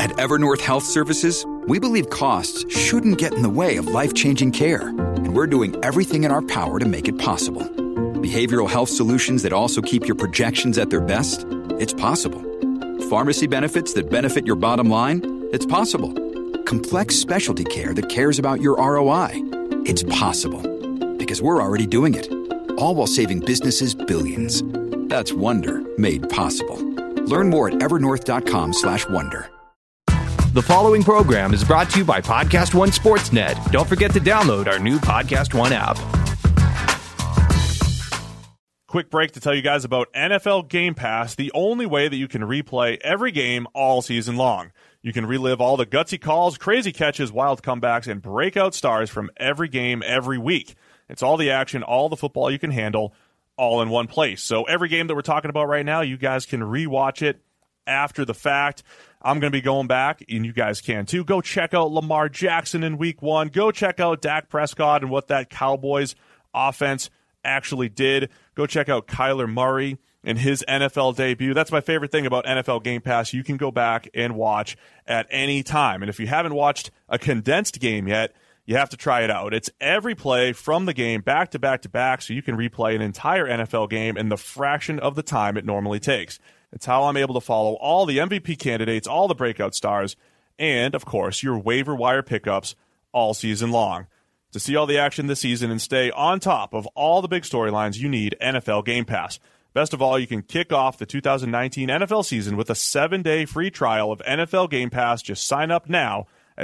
At Evernorth Health Services, we believe costs shouldn't get in the way of life-changing care, and we're doing everything in our power to make it possible. Behavioral health solutions that also keep your projections at their best? It's possible. Pharmacy benefits that benefit your bottom line? It's possible. Complex specialty care that cares about your ROI? It's possible. Because we're already doing it. All while saving businesses billions. That's Wonder made possible. Learn more at evernorth.com/wonder. The following program is brought to you by Podcast One Sportsnet. Don't forget to download our new Podcast One app. Quick break to tell you guys about NFL Game Pass, the only way that you can replay every game all season long. You can relive all the gutsy calls, crazy catches, wild comebacks, and breakout stars from every game every week. It's all the action, all the football you can handle, all in one place. So every game that we're talking about right now, you guys can rewatch it after the fact. I'm going to be going back, and you guys can too. Go check out Lamar Jackson in Week 1. Go check out Dak Prescott and what that Cowboys offense actually did. Go check out Kyler Murray and his NFL debut. That's my favorite thing about NFL Game Pass. You can go back and watch at any time. And if you haven't watched a condensed game yet, you have to try it out. It's every play from the game back to back to back, so you can replay an entire NFL game in the fraction of the time it normally takes. It's how I'm able to follow all the MVP candidates, all the breakout stars, and, of course, your waiver wire pickups all season long. To see all the action this season and stay on top of all the big storylines, you need NFL Game Pass. Best of all, you can kick off the 2019 NFL season with a 7-day free trial of NFL Game Pass. Just sign up now at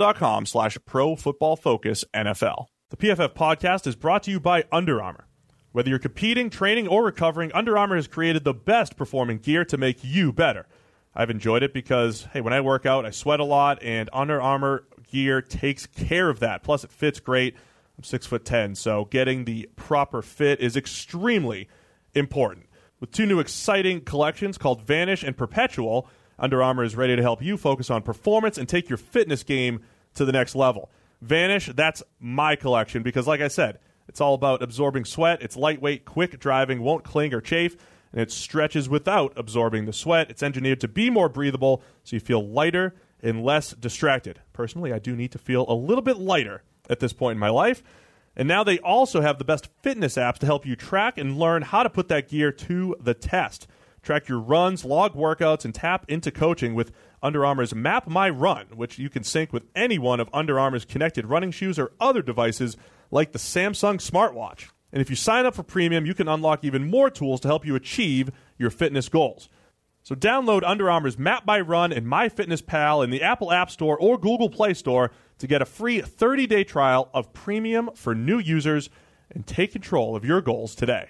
NFL.com/ProFootballFocusNFL. The PFF podcast is brought to you by Under Armour. Whether you're competing, training, or recovering, Under Armour has created the best performing gear to make you better. I've enjoyed it because, hey, when I work out, I sweat a lot, and Under Armour gear takes care of that. Plus, it fits great. I'm 6'10", so getting the proper fit is extremely important. With 2 new exciting collections called Vanish and Perpetual, Under Armour is ready to help you focus on performance and take your fitness game to the next level. Vanish, that's my collection because, like I said, it's all about absorbing sweat. It's lightweight, quick driving, won't cling or chafe, and it stretches without absorbing the sweat. It's engineered to be more breathable so you feel lighter and less distracted. Personally, I do need to feel a little bit lighter at this point in my life. And now they also have the best fitness apps to help you track and learn how to put that gear to the test. Track your runs, log workouts, and tap into coaching with Under Armour's Map My Run, which you can sync with any one of Under Armour's connected running shoes or other devices like the Samsung smartwatch. And if you sign up for Premium, you can unlock even more tools to help you achieve your fitness goals. So download Under Armour's Map My Run and MyFitnessPal in the Apple App Store or Google Play Store to get a free 30-day trial of Premium for new users and take control of your goals today.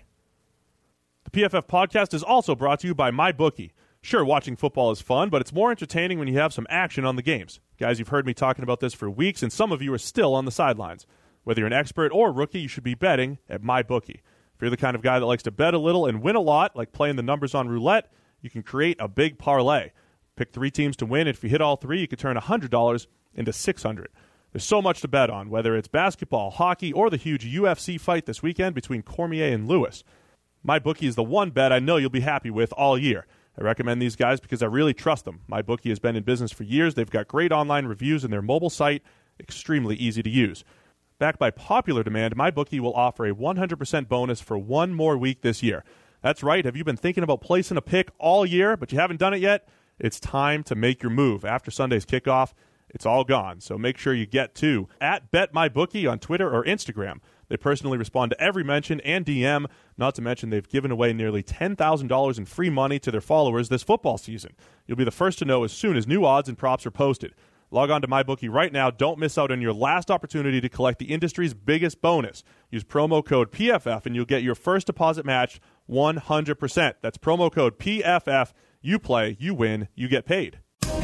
The PFF podcast is also brought to you by MyBookie. Sure, watching football is fun, but it's more entertaining when you have some action on the games. Guys, you've heard me talking about this for weeks, and some of you are still on the sidelines. Whether you're an expert or rookie, you should be betting at MyBookie. If you're the kind of guy that likes to bet a little and win a lot, like playing the numbers on roulette, you can create a big parlay. Pick 3 teams to win. If you hit all 3, you can turn $100 into $600. There's so much to bet on, whether it's basketball, hockey, or the huge UFC fight this weekend between Cormier and Lewis. MyBookie is the one bet I know you'll be happy with all year. I recommend these guys because I really trust them. MyBookie has been in business for years. They've got great online reviews, and their mobile site extremely easy to use. Backed by popular demand, MyBookie will offer a 100% bonus for 1 more week this year. That's right. Have you been thinking about placing a pick all year, but you haven't done it yet? It's time to make your move. After Sunday's kickoff, it's all gone. So make sure you get to @BetMyBookie on Twitter or Instagram. They personally respond to every mention and DM, not to mention they've given away nearly $10,000 in free money to their followers this football season. You'll be the first to know as soon as new odds and props are posted. Log on to MyBookie right now. Don't miss out on your last opportunity to collect the industry's biggest bonus. Use promo code PFF and you'll get your first deposit matched 100%. That's promo code PFF. You play, you win, you get paid.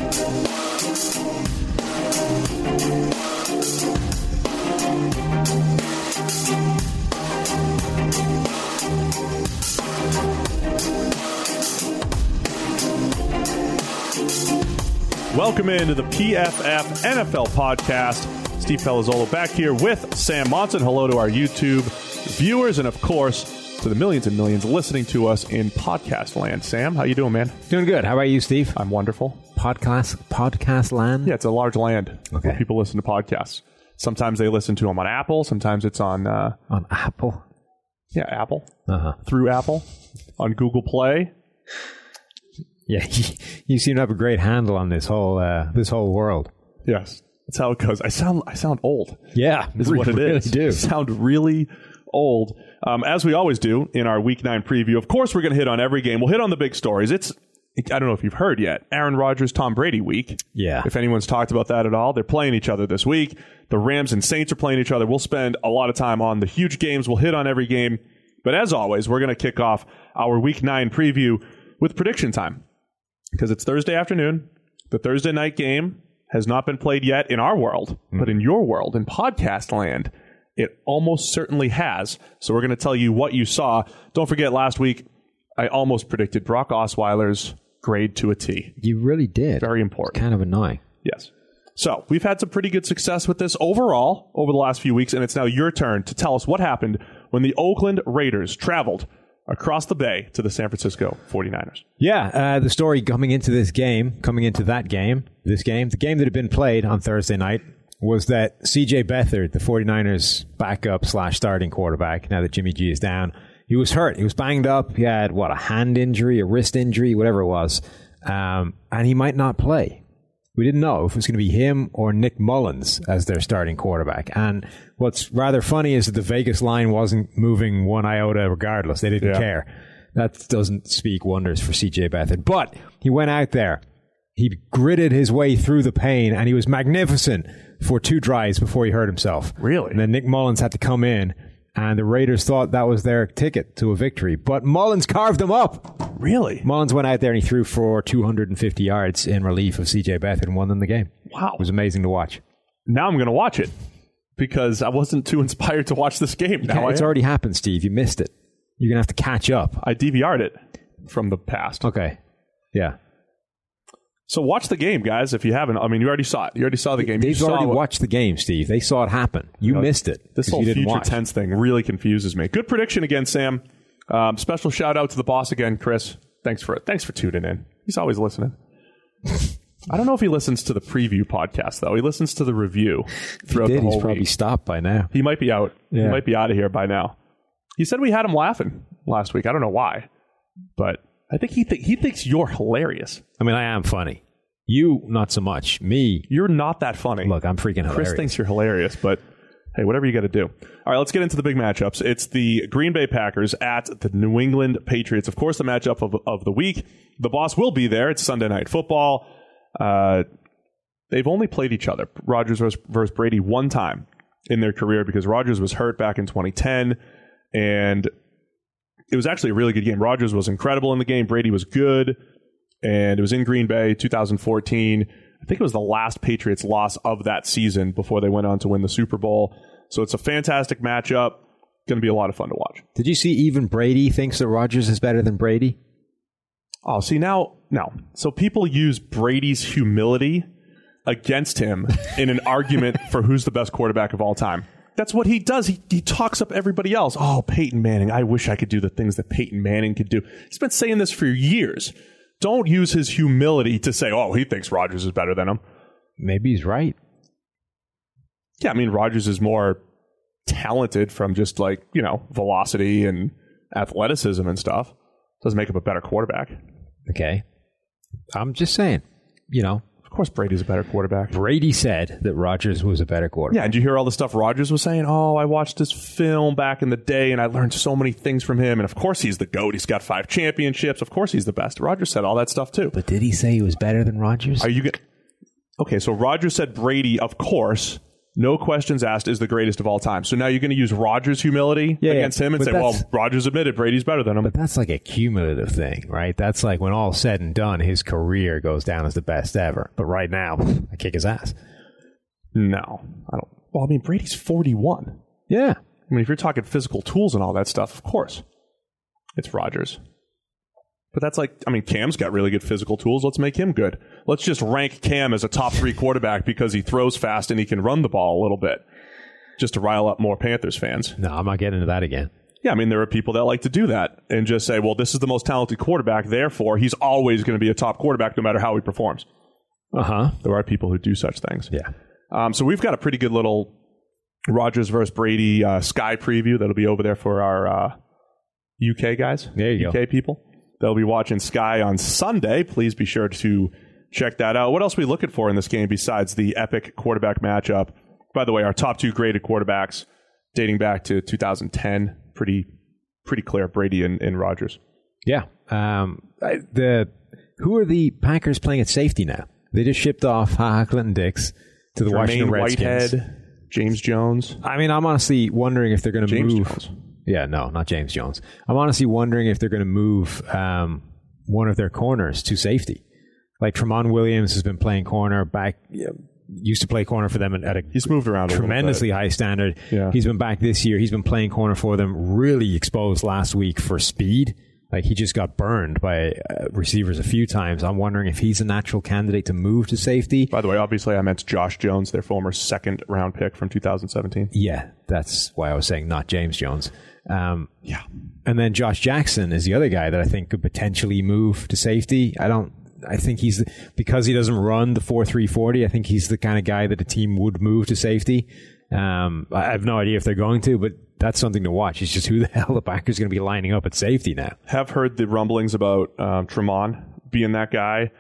Welcome into the PFF NFL podcast. Steve Palazzolo back here with Sam Monson. Hello to our YouTube viewers and, of course, to the millions and millions listening to us in podcast land. Sam, how you doing, man? Doing good. How about you, Steve? I'm wonderful. Podcast land? Yeah, it's a large land where people listen to podcasts. Sometimes they listen to them on Apple. Sometimes it's on Apple? Yeah, Apple. Uh-huh. Through Apple. On Google Play. Yeah, you seem to have a great handle on this whole world. Yes, that's how it goes. I sound old. Yeah, is what it is. Really do. I sound really old. As we always do in our Week 9 preview, of course, we're going to hit on every game. We'll hit on the big stories. I don't know if you've heard yet, Aaron Rodgers, Tom Brady week. Yeah. If anyone's talked about that at all, they're playing each other this week. The Rams and Saints are playing each other. We'll spend a lot of time on the huge games. We'll hit on every game. But as always, we're going to kick off our Week 9 preview with prediction time. Because it's Thursday afternoon. The Thursday night game has not been played yet in our world, but in your world, in podcast land, it almost certainly has. So we're going to tell you what you saw. Don't forget, last week, I almost predicted Brock Osweiler's grade to a T. You really did. Very important. It's kind of annoying. Yes. So we've had some pretty good success with this overall over the last few weeks, and it's now your turn to tell us what happened when the Oakland Raiders traveled across the bay to the San Francisco 49ers. Yeah, the story coming into the game that had been played on Thursday night was that C.J. Beathard, the 49ers backup / starting quarterback, now that Jimmy G is down, he was hurt. He was banged up. He had, a hand injury, a wrist injury, whatever it was. And he might not play. We didn't know if it was going to be him or Nick Mullins as their starting quarterback. And what's rather funny is that the Vegas line wasn't moving one iota regardless. They didn't care. That doesn't speak wonders for C.J. Beathard. But he went out there. He gritted his way through the pain, and he was magnificent for 2 drives before he hurt himself. Really? And then Nick Mullins had to come in, and the Raiders thought that was their ticket to a victory. But Mullins carved them up. Really? Mullins went out there and he threw for 250 yards in relief of C.J. Beathard and won them the game. Wow. It was amazing to watch. Now I'm going to watch it because I wasn't too inspired to watch this game. Now it's already happened, Steve. You missed it. You're going to have to catch up. I DVR'd it from the past. Okay. Yeah. So watch the game, guys, if you haven't. I mean, you already saw it. You already saw the game. They've already watched the game, Steve. They saw it happen. You missed it. This whole future tense thing really confuses me. Good prediction again, Sam. Special shout out to the boss again, Chris. Thanks for tuning in. He's always listening. I don't know if he listens to the preview podcast, though. He listens to the review throughout the whole He's probably week. Stopped by now. He might be out. Yeah. He might be out of here by now. He said we had him laughing last week. I don't know why, but I think he thinks you're hilarious. I mean, I am funny. You, not so much. Me. You're not that funny. Look, I'm freaking hilarious. Chris thinks you're hilarious, but hey, whatever you got to do. All right, let's get into the big matchups. It's the Green Bay Packers at the New England Patriots. Of course, the matchup of the week. The boss will be there. It's Sunday Night Football. They've only played each other, Rodgers versus Brady, one time in their career because Rodgers was hurt back in 2010, and it was actually a really good game. Rodgers was incredible in the game. Brady was good, and it was in Green Bay, 2014. I think it was the last Patriots loss of that season before they went on to win the Super Bowl. So it's a fantastic matchup. Going to be a lot of fun to watch. Did you see even Brady thinks that Rodgers is better than Brady? Oh, see, now, no. So people use Brady's humility against him in an argument for who's the best quarterback of all time. That's what he does. He talks up everybody else. Oh, Peyton Manning. I wish I could do the things that Peyton Manning could do. He's been saying this for years. Don't use his humility to say, oh, he thinks Rodgers is better than him. Maybe he's right. Yeah, I mean, Rodgers is more talented from just velocity and athleticism and stuff. Doesn't make him a better quarterback. Okay. I'm just saying, Of course Brady's a better quarterback. Brady said that Rodgers was a better quarterback. Yeah, and did you hear all the stuff Rodgers was saying? Oh, I watched this film back in the day and I learned so many things from him. And of course he's the GOAT. He's got 5 championships. Of course he's the best. Rodgers said all that stuff too. But did he say he was better than Rodgers? Are you Okay, so Rodgers said Brady, of course, no questions asked, is the greatest of all time. So now you're going to use Rodgers' humility against him and say, well, Rodgers admitted Brady's better than him. But that's like a cumulative thing, right? That's like when all said and done, his career goes down as the best ever. But right now, I kick his ass. No, I don't. Well, I mean, Brady's 41. Yeah. I mean, if you're talking physical tools and all that stuff, of course, it's Rodgers. But that's Cam's got really good physical tools. Let's make him good. Let's just rank Cam as a top 3 quarterback because he throws fast and he can run the ball a little bit, just to rile up more Panthers fans. No, I'm not getting into that again. Yeah, I mean, there are people that like to do that and just say, well, this is the most talented quarterback, therefore he's always going to be a top quarterback no matter how he performs. There are people who do such things. Yeah. So we've got a pretty good little Rodgers versus Brady Sky preview that'll be over there for our UK guys. There you go. UK people. They'll be watching Sky on Sunday. Please be sure to check that out. What else are we looking for in this game besides the epic quarterback matchup? By the way, our top 2 graded quarterbacks dating back to 2010. Pretty clear, Brady and Rodgers. Yeah. Who are the Packers playing at safety now? They just shipped off Clinton Dix to the Washington Redskins. Whitehead, James Jones. I mean, I'm honestly wondering if they're going to move. Jones. Yeah, no, not James Jones. I'm honestly wondering if they're going to move one of their corners to safety. Like Tramon Williams has been playing corner back. Used to play corner for them at a He's moved around tremendously high standard. Yeah. He's been back this year. He's been playing corner for them, really exposed last week for speed. Like he just got burned by receivers a few times. I'm wondering if he's a natural candidate to move to safety. By the way, obviously I meant Josh Jones, their former 2nd round pick from 2017. Yeah, that's why I was saying not James Jones. Yeah. And then Josh Jackson is the other guy that I think could potentially move to safety. I think he's, because he doesn't run the 4.340, I think he's the kind of guy that a team would move to safety. I have no idea if they're going to, but that's something to watch. It's just who the hell the Packers going to be lining up at safety now. Have heard the rumblings about Tramon being that guy.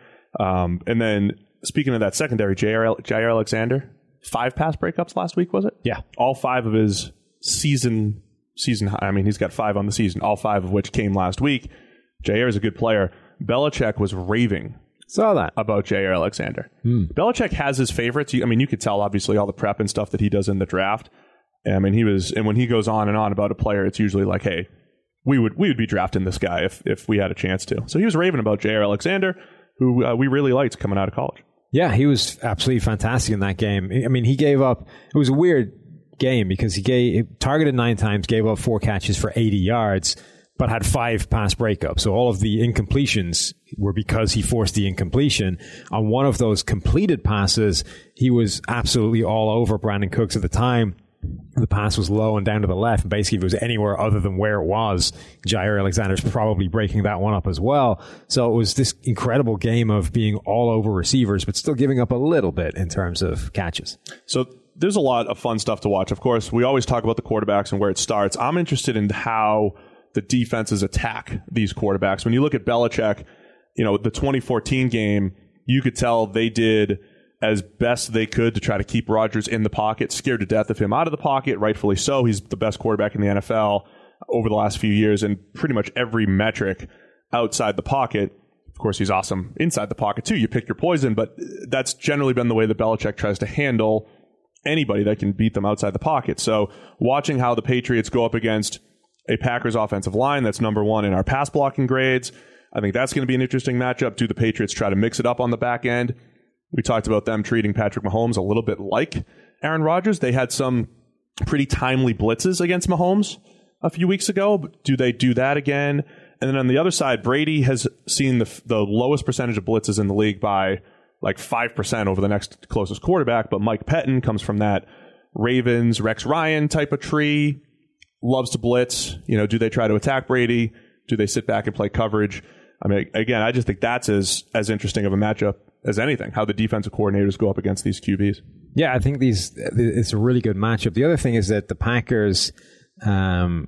And then speaking of that secondary, Jair Alexander, 5 pass breakups last week, was it? Yeah. All 5 of his season high. I mean, he's got 5 on the season, all 5 of which came last week. Jair is a good player. Belichick was raving Saw that about Jair Alexander. Belichick has his favorites. I mean, you could tell obviously all the prep and stuff that he does in the draft. I mean, and when he goes on and on about a player, it's usually like, hey, we would be drafting this guy if we had a chance to. So he was raving about Jair Alexander, who we really liked coming out of college. Yeah, he was absolutely fantastic in that game. I mean, he gave up. It was a weird game because he targeted 9 times, gave up 4 catches for 80 yards. But had 5 pass breakups. So all of the incompletions were because he forced the incompletion. On one of those completed passes, he was absolutely all over Brandon Cooks at the time. The pass was low and down to the left. And basically, if it was anywhere other than where it was, Jair Alexander's probably breaking that one up as well. So it was this incredible game of being all over receivers, but still giving up a little bit in terms of catches. So there's a lot of fun stuff to watch. Of course, we always talk about the quarterbacks and where it starts. I'm interested in how the defenses attack these quarterbacks. When you look at Belichick, the 2014 game, you could tell they did as best they could to try to keep Rodgers in the pocket, scared to death of him out of the pocket, rightfully so. He's the best quarterback in the NFL over the last few years in pretty much every metric outside the pocket. Of course, he's awesome inside the pocket too. You pick your poison, but that's generally been the way that Belichick tries to handle anybody that can beat them outside the pocket. So watching how the Patriots go up against a Packers offensive line that's number 1 in our pass blocking grades, I think that's going to be an interesting matchup. Do the Patriots try to mix it up on the back end? We talked about them treating Patrick Mahomes a little bit like Aaron Rodgers. They had some pretty timely blitzes against Mahomes a few weeks ago. Do they do that again? And then on the other side, Brady has seen the lowest percentage of blitzes in the league by like 5% over the next closest quarterback. But Mike Pettin comes from that Ravens, Rex Ryan type of tree. Loves to blitz. Do they try to attack Brady? Do they sit back and play coverage? I mean, again, I just think that's as interesting of a matchup as anything, how the defensive coordinators go up against these QBs. Yeah, I think it's a really good matchup. The other thing is that the Packers, they're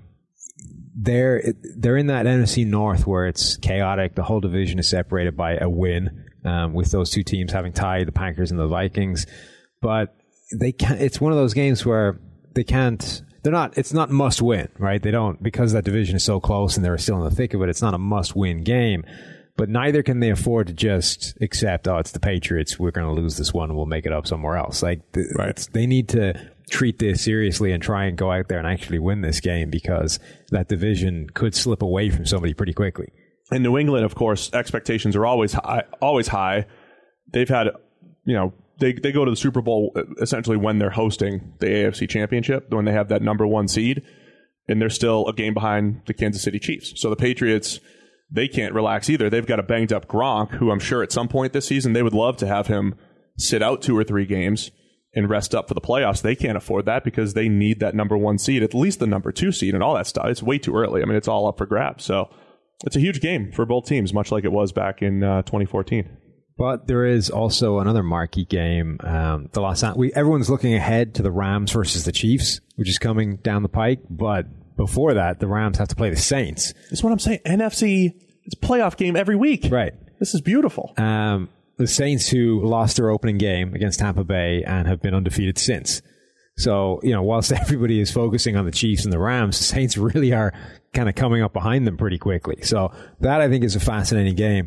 in that NFC North where it's chaotic. The whole division is separated by a win, with those 2 teams having tied, the Packers and the Vikings. But it's one of those games where they can't. It's not must win, right? They don't, because that division is so close and they're still in the thick of it, it's not a must win game. But neither can they afford to just accept, it's the Patriots, we're going to lose this one and we'll make it up somewhere else. They need to treat this seriously and try and go out there and actually win this game, because that division could slip away from somebody pretty quickly. In New England, of course, expectations are always high. They've had, They go to the Super Bowl essentially when they're hosting the AFC Championship, when they have that number 1 seed, and they're still a game behind the Kansas City Chiefs. So the Patriots, they can't relax either. They've got a banged up Gronk, who I'm sure at some point this season they would love to have him sit out 2 or 3 games and rest up for the playoffs. They can't afford that because they need that number 1 seed, at least the number 2 seed and all that stuff. It's way too early. I mean, it's all up for grabs. So it's a huge game for both teams, much like it was back in 2014. But there is also another marquee game. Everyone's looking ahead to the Rams versus the Chiefs, which is coming down the pike. But before that, the Rams have to play the Saints. That's what I'm saying. NFC, it's a playoff game every week. Right. This is beautiful. The Saints, who lost their opening game against Tampa Bay and have been undefeated since. So, whilst everybody is focusing on the Chiefs and the Rams, the Saints really are kind of coming up behind them pretty quickly. So that, I think, is a fascinating game.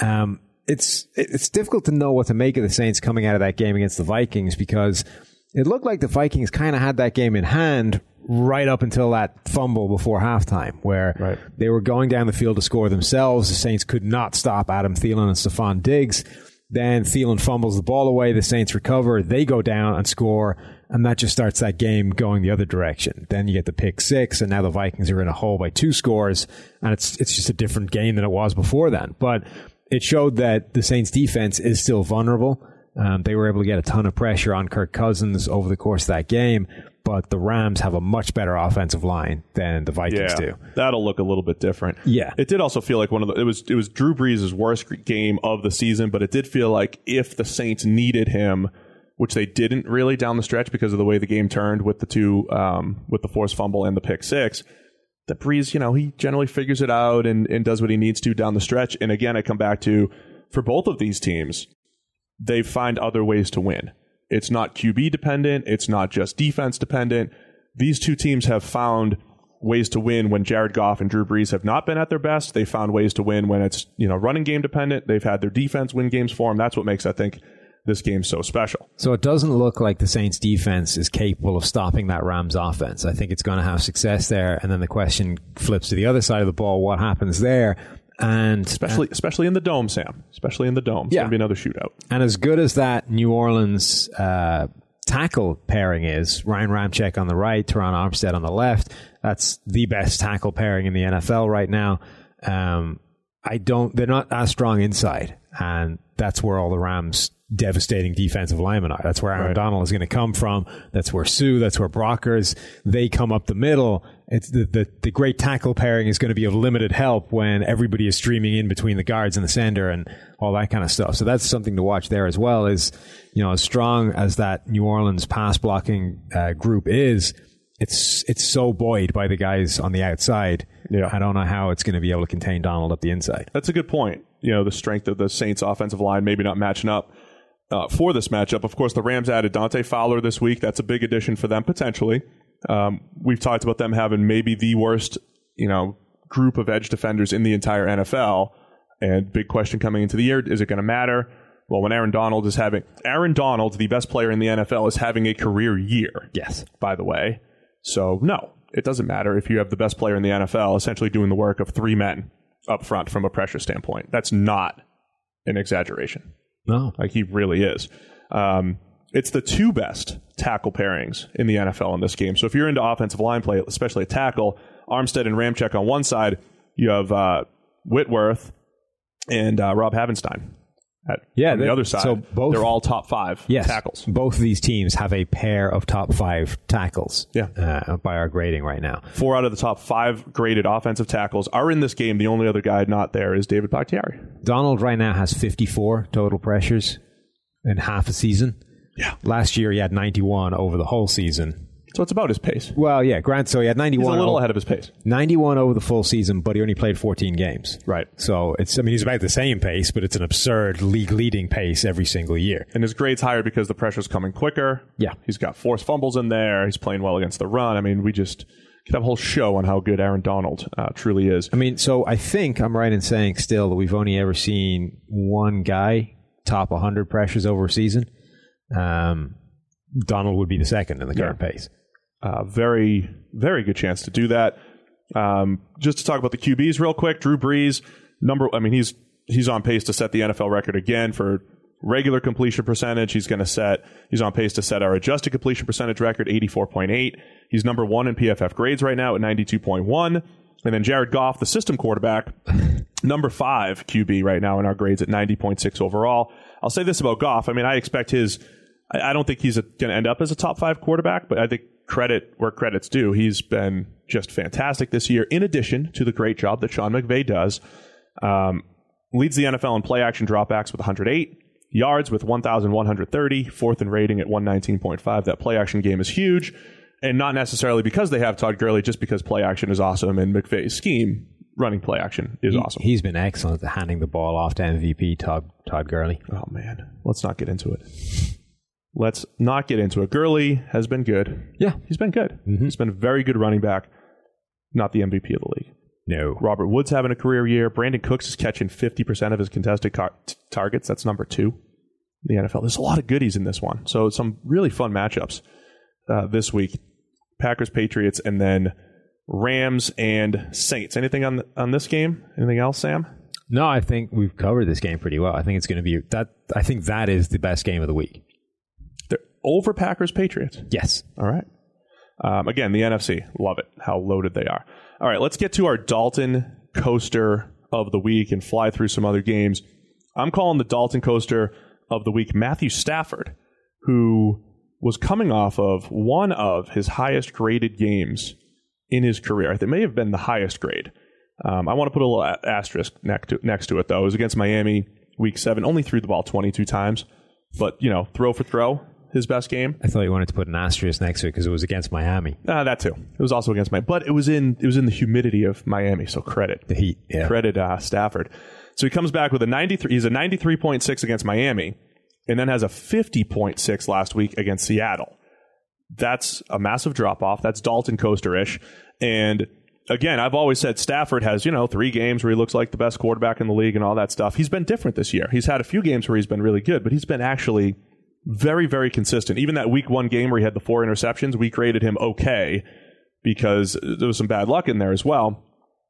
It's difficult to know what to make of the Saints coming out of that game against the Vikings, because it looked like the Vikings kind of had that game in hand right up until that fumble before halftime, where they were going down the field to score themselves. The Saints could not stop Adam Thielen and Stephon Diggs. Then Thielen fumbles the ball away. The Saints recover. They go down and score, and that just starts that game going the other direction. Then you get the pick six, and now the Vikings are in a hole by 2 scores, and it's just a different game than it was before then. But it showed that the Saints defense is still vulnerable. They were able to get a ton of pressure on Kirk Cousins over the course of that game, but the Rams have a much better offensive line than the Vikings do. That'll look a little bit different. Yeah. It did also feel like it was Drew Brees' worst game of the season, but it did feel like if the Saints needed him, which they didn't really down the stretch because of the way the game turned with with the forced fumble and the pick six, that Brees, he generally figures it out and does what he needs to down the stretch. And again, I come back to, for both of these teams, they find other ways to win. It's not QB dependent. It's not just defense dependent. These two teams have found ways to win when Jared Goff and Drew Brees have not been at their best. They found ways to win when it's, running game dependent. They've had their defense win games for them. That's what makes, I think, this game so special. So it doesn't look like the Saints defense is capable of stopping that Rams offense. I think it's going to have success there. And then the question flips to the other side of the ball. What happens there? And especially in the dome, Sam. Especially in the dome. It's going to be another shootout. And as good as that New Orleans tackle pairing is, Ryan Ramczyk on the right, Teron Armstead on the left, that's the best tackle pairing in the NFL right now. They're not as strong inside. And that's where all the Rams' devastating defensive linemen are. That's where Aaron Donald is going to come from. That's where Sue, that's where Brockers, they come up the middle. It's the great tackle pairing is going to be of limited help when everybody is streaming in between the guards and the center and all that kind of stuff. So that's something to watch there as well. Is, as strong as that New Orleans pass blocking group is, it's so buoyed by the guys on the outside. Yeah. I don't know how it's going to be able to contain Donald up the inside. That's a good point. The strength of the Saints offensive line maybe not matching up for this matchup. Of course, the Rams added Dante Fowler this week. That's a big addition for them potentially. We've talked about them having maybe the worst, group of edge defenders in the entire NFL. And big question coming into the year, is it going to matter? Well, when Aaron Donald, the best player in the NFL, is having a career year. Yes. By the way. So, no, it doesn't matter if you have the best player in the NFL essentially doing the work of 3 men up front from a pressure standpoint. That's not an exaggeration. No. Like, he really is. It's the 2 best tackle pairings in the NFL in this game. So if you're into offensive line play, especially a tackle, Armstead and Ramczyk on one side, you have Whitworth and Rob Havenstein on the other side. So they're all top 5 tackles. Both of these teams have a pair of top 5 tackles by our grading right now. 4 out of the top 5 graded offensive tackles are in this game. The only other guy not there is David Bakhtiari. Donald right now has 54 total pressures in half a season. Yeah. Last year he had 91 over the whole season. So it's about his pace. Well, yeah, Grant, so he had 91. He's a little ahead of his pace. 91 over the full season, but he only played 14 games. Right. So he's about the same pace, but it's an absurd league-leading pace every single year. And his grade's higher because the pressure's coming quicker. Yeah. He's got forced fumbles in there. He's playing well against the run. I mean, we just could have a whole show on how good Aaron Donald truly is. I mean, so I think I'm right in saying still that we've only ever seen one guy top 100 pressures over a season. Donald would be the second in the current pace. Very, very good chance to do that. Just to talk about the QBs real quick, Drew Brees, he's on pace to set the NFL record again for regular completion percentage. He's on pace to set our adjusted completion percentage record, 84.8. He's number 1 in PFF grades right now at 92.1. And then Jared Goff, the system quarterback, number 5 QB right now in our grades at 90.6 overall. I'll say this about Goff. I mean, I expect his I don't think he's going to end up as a top 5 quarterback, but I think credit where credit's due. He's been just fantastic this year, in addition to the great job that Sean McVay does. Leads the NFL in play action dropbacks with 108, yards with 1,130, fourth in rating at 119.5. That play action game is huge, and not necessarily because they have Todd Gurley, just because play action is awesome, and McVay's scheme, running play action, is awesome. He's been excellent at handing the ball off to MVP Todd Gurley. Oh, man. Let's not get into it. Let's not get into it. Gurley has been good. Yeah. He's been good. Mm-hmm. He's been a very good running back, not the MVP of the league. No. Robert Woods having a career year. Brandon Cooks is catching 50% of his contested targets. That's number 2 in the NFL. There's a lot of goodies in this one. So some really fun matchups this week. Packers, Patriots, and then Rams and Saints. Anything on this game? Anything else, Sam? No, I think we've covered this game pretty well. I think it's going to be that. I think that is the best game of the week. They're over Packers, Patriots. Yes. All right. Again, the NFC. Love it. How loaded they are. All right, let's get to our Dalton coaster of the week and fly through some other games. I'm calling the Dalton coaster of the week Matthew Stafford, who was coming off of one of his highest graded games in his career. It may have been the highest grade. I want to put a little asterisk next to it, though. It was against Miami, Week 7. Only threw the ball 22 times. But, throw for throw, his best game. I thought you wanted to put an asterisk next to it because it was against Miami. That too. It was also against Miami. But it was in the humidity of Miami, so credit. The heat, yeah. Credit Stafford. So he comes back with a 93. He's a 93.6 against Miami, and then has a 50.6 last week against Seattle. That's a massive drop-off. That's Dalton coaster-ish. And again, I've always said Stafford has, 3 games where he looks like the best quarterback in the league and all that stuff. He's been different this year. He's had a few games where he's been really good, but he's been actually very, very consistent. Even that Week 1 game where he had the 4 interceptions, we graded him okay because there was some bad luck in there as well.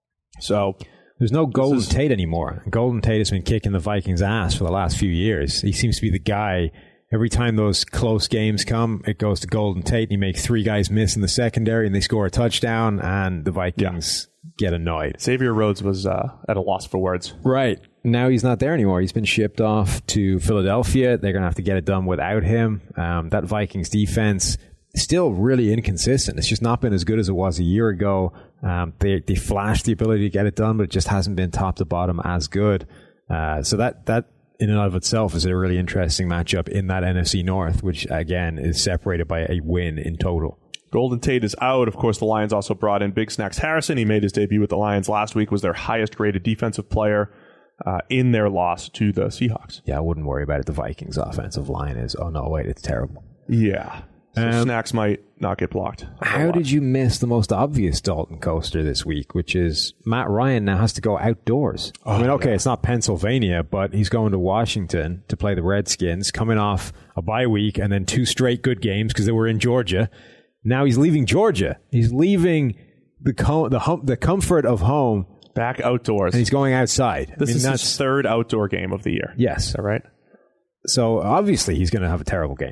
So there's no Golden Tate anymore. Golden Tate has been kicking the Vikings' ass for the last few years. He seems to be the guy. Every time those close games come, it goes to Golden Tate, and he makes 3 guys miss in the secondary, and they score a touchdown, and the Vikings get annoyed. Xavier Rhodes was at a loss for words. Right. Now he's not there anymore. He's been shipped off to Philadelphia. They're going to have to get it done without him. That Vikings defense is still really inconsistent. It's just not been as good as it was a year ago. They flashed the ability to get it done, but it just hasn't been top to bottom as good. So that in and of itself is a really interesting matchup in that NFC North, which, again, is separated by a win in total. Golden Tate is out. Of course, the Lions also brought in Big Snacks Harrison. He made his debut with the Lions last week, was their highest-graded defensive player in their loss to the Seahawks. Yeah, I wouldn't worry about it. The Vikings' offensive line is, oh, no, wait, it's terrible. Yeah. So Snacks might not get blocked. How did you miss the most obvious Dalton coaster this week, which is Matt Ryan now has to go outdoors? It's not Pennsylvania, but he's going to Washington to play the Redskins, coming off a bye week and then 2 straight good games because they were in Georgia. Now he's leaving Georgia. He's leaving the comfort of home. Back outdoors. And he's going outside. This is his 3rd outdoor game of the year. Yes. All right. So obviously he's going to have a terrible game.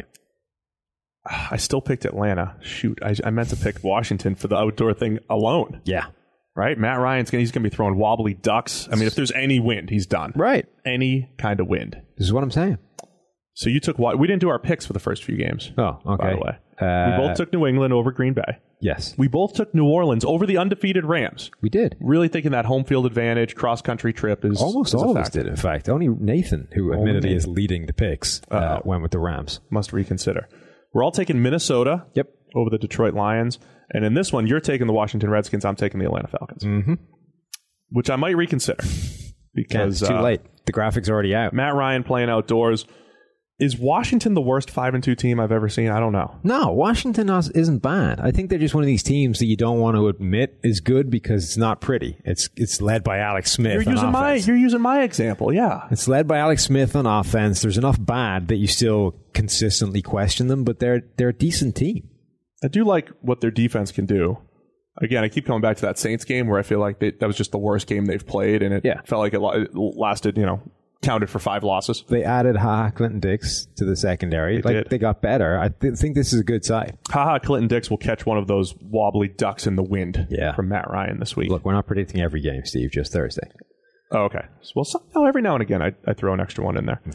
I still picked Atlanta. Shoot, I meant to pick Washington for the outdoor thing alone. Yeah. Right? Matt Ryan's he's going to be throwing wobbly ducks. I mean, if there's any wind, he's done. Right. Any kind of wind. This is what I'm saying. So you took what? We didn't do our picks for the first few games. Oh, okay. By the way. We both took New England over Green Bay. Yes. We both took New Orleans over the undefeated Rams. We did. Really thinking that home field advantage, cross-country trip is almost all of us did, in fact. Only Nathan, who admittedly is leading the picks, went with the Rams. Must reconsider. We're all taking Minnesota over the Detroit Lions. And in this one, you're taking the Washington Redskins. I'm taking the Atlanta Falcons. Mm-hmm. Which I might reconsider. Because it's too late. The graphic's already out. Matt Ryan playing outdoors. Is Washington the worst 5-2 team I've ever seen? I don't know. No, Washington isn't bad. I think they're just one of these teams that you don't want to admit is good because it's not pretty. It's led by Alex Smith. You're using my example, yeah. It's led by Alex Smith on offense. There's enough bad that you still consistently question them, but they're a decent team. I do like what their defense can do. Again, I keep coming back to that Saints game where I feel like that was just the worst game they've played, and it felt like it lasted, counted for 5 losses. They added Clinton Dix to the secondary. They got better. I think this is a good side. Clinton Dix will catch one of those wobbly ducks in the wind from Matt Ryan this week. Look, we're not predicting every game, Steve, just Thursday. Oh, okay. Well, every now and again I throw an extra one in there. Okay.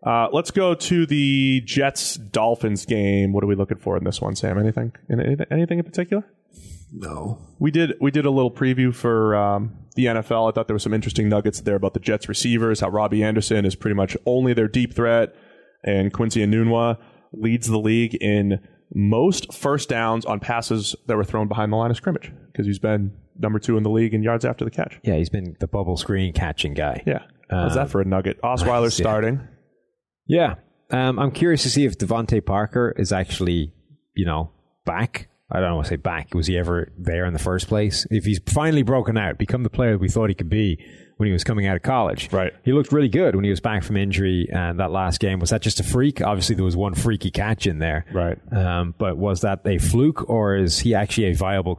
Let's go to the Jets-Dolphins game. What are we looking for in this one, Sam? Anything in particular? No. We did a little preview for the NFL. I thought there were some interesting nuggets there about the Jets receivers, how Robbie Anderson is pretty much only their deep threat, and Quincy Enunwa leads the league in most first downs on passes that were thrown behind the line of scrimmage because he's been number 2 in the league in yards after the catch. Yeah, he's been the bubble screen catching guy. Yeah. How's that for a nugget? Osweiler's starting. Yeah. I'm curious to see if Devontae Parker is actually, back. I don't want to say back. Was he ever there in the first place? If he's finally broken out, become the player we thought he could be when he was coming out of college. Right. He looked really good when he was back from injury, and that last game, was that just a freak? Obviously, there was one freaky catch in there. Right. But was that a fluke, or is he actually a viable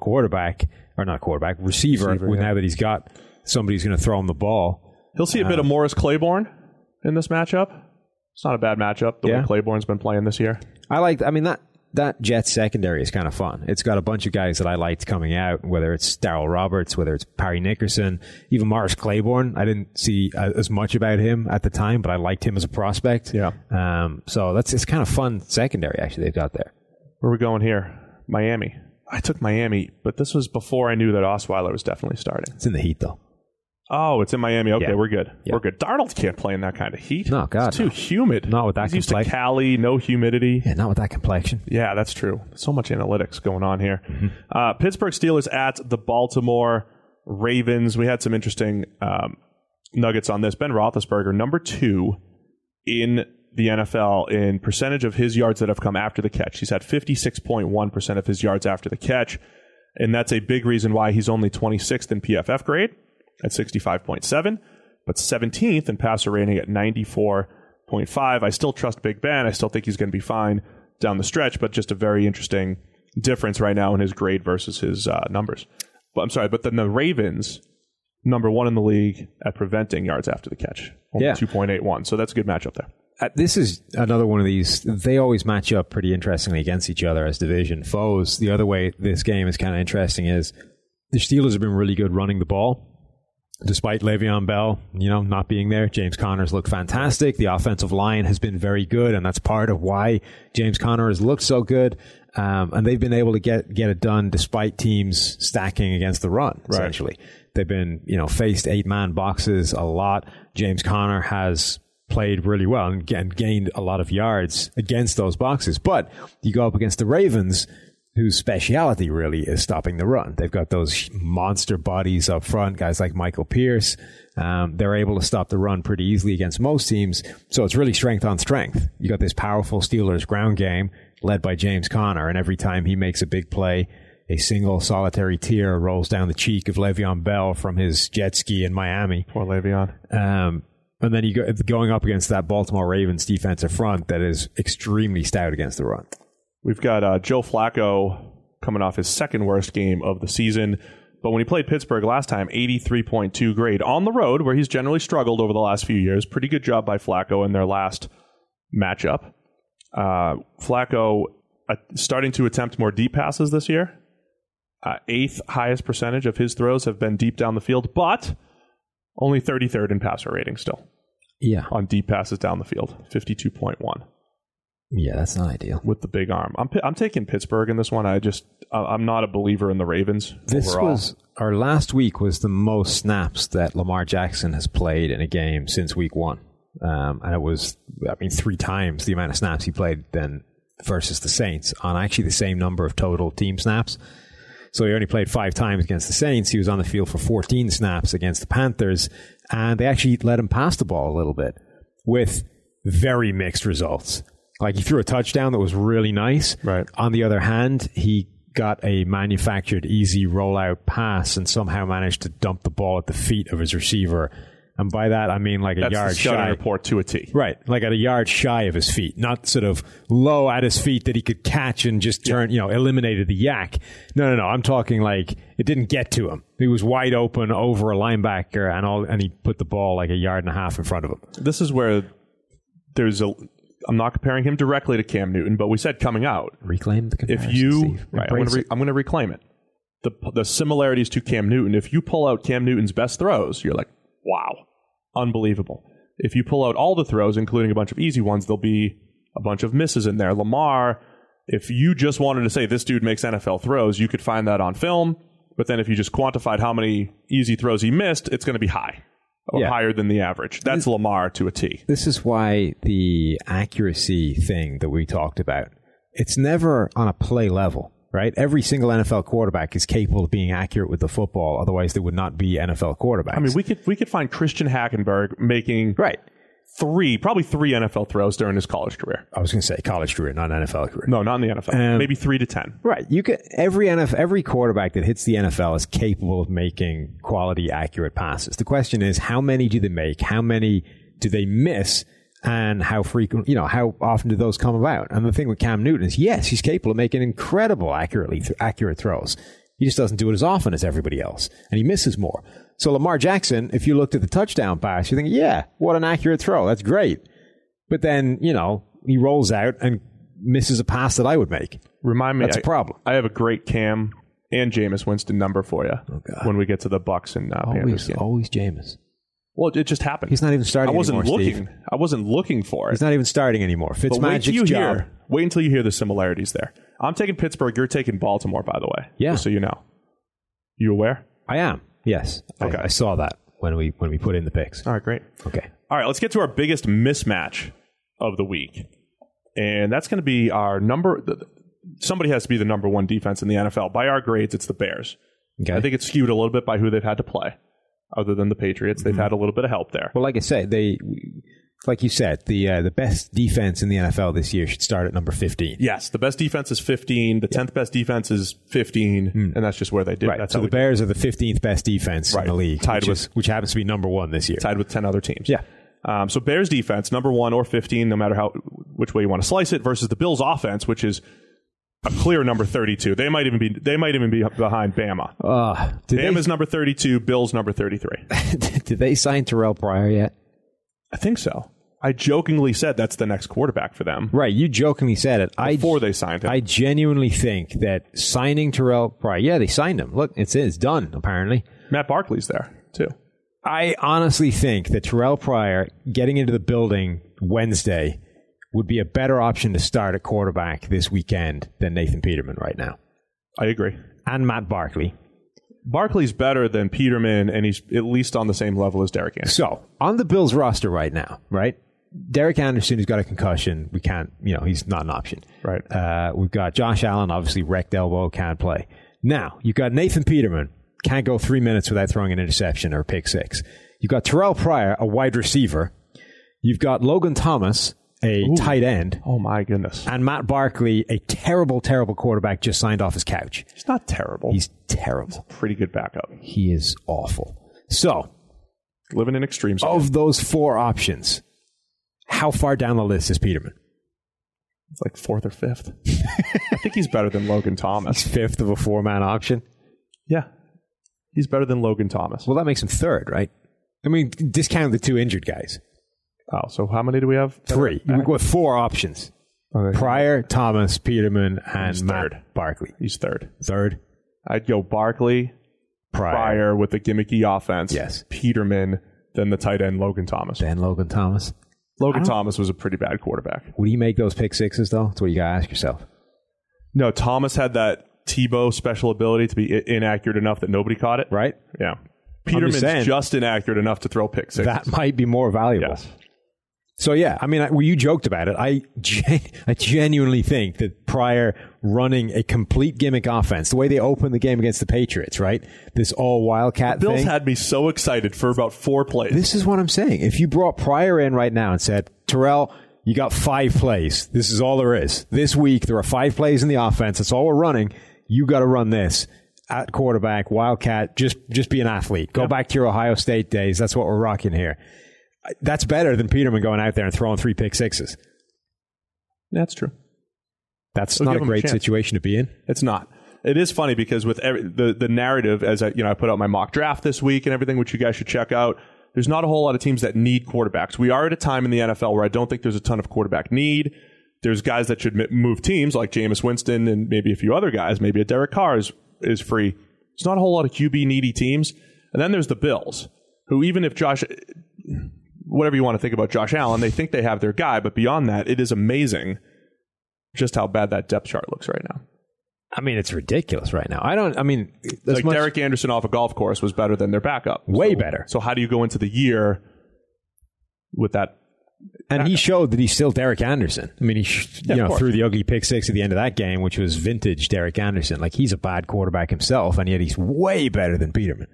receiver now that he's got somebody who's going to throw him the ball? He'll see a bit of Morris Claiborne in this matchup. It's not a bad matchup, the way Claiborne's been playing this year. That Jets secondary is kind of fun. It's got a bunch of guys that I liked coming out, whether it's Darryl Roberts, whether it's Parry Nickerson, even Morris Claiborne. I didn't see as much about him at the time, but I liked him as a prospect. Yeah. So it's kind of fun secondary, actually, they've got there. Where are we going here? Miami. I took Miami, but this was before I knew that Osweiler was definitely starting. It's in the heat, though. Oh, it's in Miami. Okay, yeah. We're good. Yeah. We're good. Darnold can't play in that kind of heat. No, God, it's too humid. Not with that He's used to complexion. Cali, no humidity. Yeah, not with that complexion. Yeah, that's true. So much analytics going on here. Pittsburgh Steelers at the Baltimore Ravens. We had some interesting nuggets on this. Ben Roethlisberger, number 2 in the NFL in percentage of his yards that have come after the catch. He's had 56.1% of his yards after the catch, and that's a big reason why he's only 26th in PFF grade at 65.7, but 17th in passer rating at 94.5. I still trust Big Ben. I still think he's going to be fine down the stretch, but just a very interesting difference right now in his grade versus his numbers. But then the Ravens, number 1 in the league at preventing yards after the catch, only 2.81. So that's a good matchup there. This is another one of these. They always match up pretty interestingly against each other as division foes. The other way this game is kind of interesting is the Steelers have been really good running the ball. Despite Le'Veon Bell, not being there, James Conner's looked fantastic. The offensive line has been very good, and that's part of why James Conner has looked so good. And they've been able to get it done despite teams stacking against the run, essentially. Right. They've been, faced 8-man boxes a lot. James Conner has played really well and gained a lot of yards against those boxes. But you go up against the Ravens, whose speciality really is stopping the run. They've got those monster bodies up front, guys like Michael Pierce. They're able to stop the run pretty easily against most teams. So it's really strength on strength. You got this powerful Steelers ground game led by James Conner, and every time he makes a big play, a single solitary tear rolls down the cheek of Le'Veon Bell from his jet ski in Miami. Poor Le'Veon. And then you going up against that Baltimore Ravens defensive front that is extremely stout against the run. We've got Joe Flacco coming off his second worst game of the season. But when he played Pittsburgh last time, 83.2 grade on the road, where he's generally struggled over the last few years. Pretty good job by Flacco in their last matchup. Flacco starting to attempt more deep passes this year. 8th highest percentage of his throws have been deep down the field, but only 33rd in passer rating still. Yeah. On deep passes down the field, 52.1. Yeah, that's not ideal. With the big arm. I'm taking Pittsburgh in this one. I'm not a believer in the Ravens overall. Our last week was the most snaps that Lamar Jackson has played in a game since week 1. And it was, 3 times the amount of snaps he played then versus the Saints on actually the same number of total team snaps. So he only played 5 times against the Saints. He was on the field for 14 snaps against the Panthers, and they actually let him pass the ball a little bit with very mixed results. Like, he threw a touchdown that was really nice. Right. On the other hand, he got a manufactured easy rollout pass and somehow managed to dump the ball at the feet of his receiver. And by that, I mean like a yard shy. That's the report to a T. Right. Like at a yard shy of his feet. Not sort of low at his feet that he could catch and just turn, eliminated the yak. No. I'm talking like it didn't get to him. He was wide open over a linebacker and he put the ball like a yard and a half in front of him. This is where I'm not comparing him directly to Cam Newton, but we said coming out. Reclaim the comparison, Steve. Right, I'm going to reclaim it. The similarities to Cam Newton, if you pull out Cam Newton's best throws, you're like, wow, unbelievable. if you pull out all the throws, including a bunch of easy ones, there'll be a bunch of misses in there. Lamar, if you just wanted to say this dude makes NFL throws, you could find that on film. But then if you just quantified how many easy throws he missed, it's going to be high. Or higher than the average. That's Lamar to a T. This is why the accuracy thing that we talked about, it's never on a play level, right? Every single NFL quarterback is capable of being accurate with the football. Otherwise, they would not be NFL quarterbacks. I mean, we could find Christian Hackenberg making probably three NFL throws during his college career. I was going to say college career, not NFL career. No, not in the NFL. Maybe 3 to 10. Right. You could every quarterback that hits the NFL is capable of making quality, accurate passes. The question is, how many do they make? How many do they miss? And how frequent, how often do those come about? And the thing with Cam Newton is, yes, he's capable of making incredible, accurate throws. He just doesn't do it as often as everybody else, and he misses more. So Lamar Jackson, if you looked at the touchdown pass, you think, yeah, what an accurate throw. That's great. But then, he rolls out and misses a pass that I would make. Remind me. That's a problem. I have a great Cam and Jameis Winston number for you when we get to the Bucs and Panthers game. Always Jameis. Well, it just happened. He's not even starting anymore, Steve. I wasn't looking for it. He's not even starting anymore. Fitzmagic's job. Wait until you hear the similarities there. I'm taking Pittsburgh. You're taking Baltimore, by the way. Yeah. Just so you know. You aware? I am. Yes. Okay. I saw that when we put in the picks. All right, great. Okay. All right, let's get to our biggest mismatch of the week. And that's going to be our somebody has to be the number one defense in the NFL. By our grades, it's the Bears. Okay. I think it's skewed a little bit by who they've had to play. Other than the Patriots, they've had a little bit of help there. Well, like I said, like you said, the best defense in the NFL this year should start at number 15. Yes, the best defense is 15. The 10th best defense is 15, and that's just where they do. Right. That's so the Bears are the 15th best defense in the league, which happens to be number one this year. Tied with 10 other teams. Yeah. So Bears defense, number 1 or 15, no matter which way you want to slice it, versus the Bills offense, which is a clear number 32. They might even be behind Bama. Bama's number 32, Bills number 33. Did they sign Terrell Pryor yet? I think so. I jokingly said that's the next quarterback for them. Right, you jokingly said it. Before they signed him. I genuinely think that signing Terrell Pryor, they signed him. Look, it's done, apparently. Matt Barkley's there, too. I honestly think that Terrell Pryor getting into the building Wednesday would be a better option to start at quarterback this weekend than Nathan Peterman right now. I agree. And Matt Barkley. Barkley's better than Peterman, and he's at least on the same level as Derek Anderson. So, on the Bills roster right now, right? Derek Anderson, who's got a concussion, we can't, he's not an option. Right. We've got Josh Allen, obviously wrecked elbow, can't play. Now, you've got Nathan Peterman, can't go 3 minutes without throwing an interception or a pick six. You've got Terrell Pryor, a wide receiver. You've got Logan Thomas, a tight end. Oh, my goodness. And Matt Barkley, a terrible, terrible quarterback, just signed off his couch. He's not terrible. He's terrible. Pretty good backup. He is awful. So, living in extremes. Of those 4 options, how far down the list is Peterman? It's like 4th or 5th. I think he's better than Logan Thomas. He's 5th of a 4-man option? Yeah. He's better than Logan Thomas. Well, that makes him 3rd, right? I mean, discount the 2 injured guys. Oh, so how many do we have? 3. We've got 4 options. Okay. Pryor, Thomas, Peterman, and Matt Barkley. He's 3rd. 3rd? I'd go Barkley, Pryor with the gimmicky offense. Yes. Peterman, then the tight end Logan Thomas. Then Logan Thomas. Logan Thomas was a pretty bad quarterback. Would he make those pick sixes, though? That's what you got to ask yourself. No, Thomas had that Tebow special ability to be inaccurate enough that nobody caught it. Right? Yeah. Peterman's just inaccurate enough to throw pick sixes. That might be more valuable. Yes. So, yeah, I mean, you joked about it. I genuinely think that Pryor running a complete gimmick offense, the way they opened the game against the Patriots, right? This all Wildcat thing. The Bills had me so excited for about 4 plays. This is what I'm saying. If you brought Pryor in right now and said, Terrell, you got 5 plays. This is all there is. This week, there are 5 plays in the offense. That's all we're running. You got to run this. At quarterback, Wildcat, just be an athlete. Go back to your Ohio State days. That's what we're rocking here. That's better than Peterman going out there and throwing 3 pick sixes. That's true. That's not a great situation to be in. It's not. It is funny because with the narrative, as I put out my mock draft this week and everything, which you guys should check out, there's not a whole lot of teams that need quarterbacks. We are at a time in the NFL where I don't think there's a ton of quarterback need. There's guys that should move teams like Jameis Winston and maybe a few other guys. Maybe a Derek Carr is free. There's not a whole lot of QB needy teams. And then there's the Bills, who even if Josh... whatever you want to think about Josh Allen, they think they have their guy, but beyond that, it is amazing just how bad that depth chart looks right now. I mean, it's ridiculous right now. Like Derek Anderson off a golf course was better than their backup. Way better. So how do you go into the year with that? And he showed that he's still Derek Anderson. I mean, he threw the ugly pick six at the end of that game, which was vintage Derek Anderson. Like, he's a bad quarterback himself, and yet he's way better than Peterman.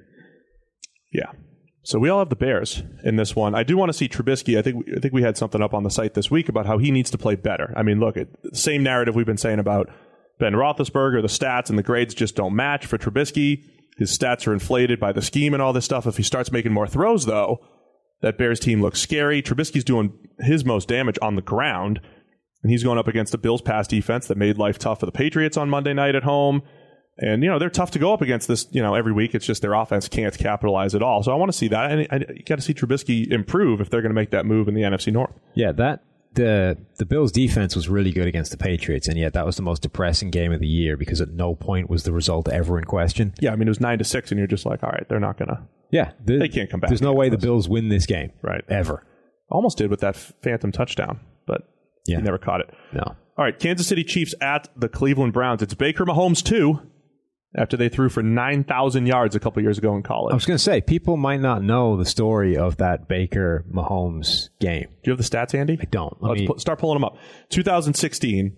Yeah. So we all have the Bears in this one. I do want to see Trubisky. I think we had something up on the site this week about how he needs to play better. I mean, look, the same narrative we've been saying about Ben Roethlisberger, the stats and the grades just don't match for Trubisky. His stats are inflated by the scheme and all this stuff. If he starts making more throws, though, that Bears team looks scary. Trubisky's doing his most damage on the ground, and he's going up against the Bills' pass defense that made life tough for the Patriots on Monday night at home. And, they're tough to go up against this, every week. It's just their offense can't capitalize at all. So I want to see that. And you got to see Trubisky improve if they're going to make that move in the NFC North. Yeah, the Bills' defense was really good against the Patriots, and yet that was the most depressing game of the year because at no point was the result ever in question. Yeah, I mean, it was 9-6, and you're just like, all right, they're not going to. Yeah. They can't come back. There's no way the Bills win this game. Right. Ever. Almost did with that phantom touchdown, but he never caught it. No. All right, Kansas City Chiefs at the Cleveland Browns. It's Baker Mahomes, too, after they threw for 9,000 yards a couple years ago in college. I was going to say, people might not know the story of that Baker Mahomes game. Do you have the stats, Andy? I don't. Let's start pulling them up. 2016,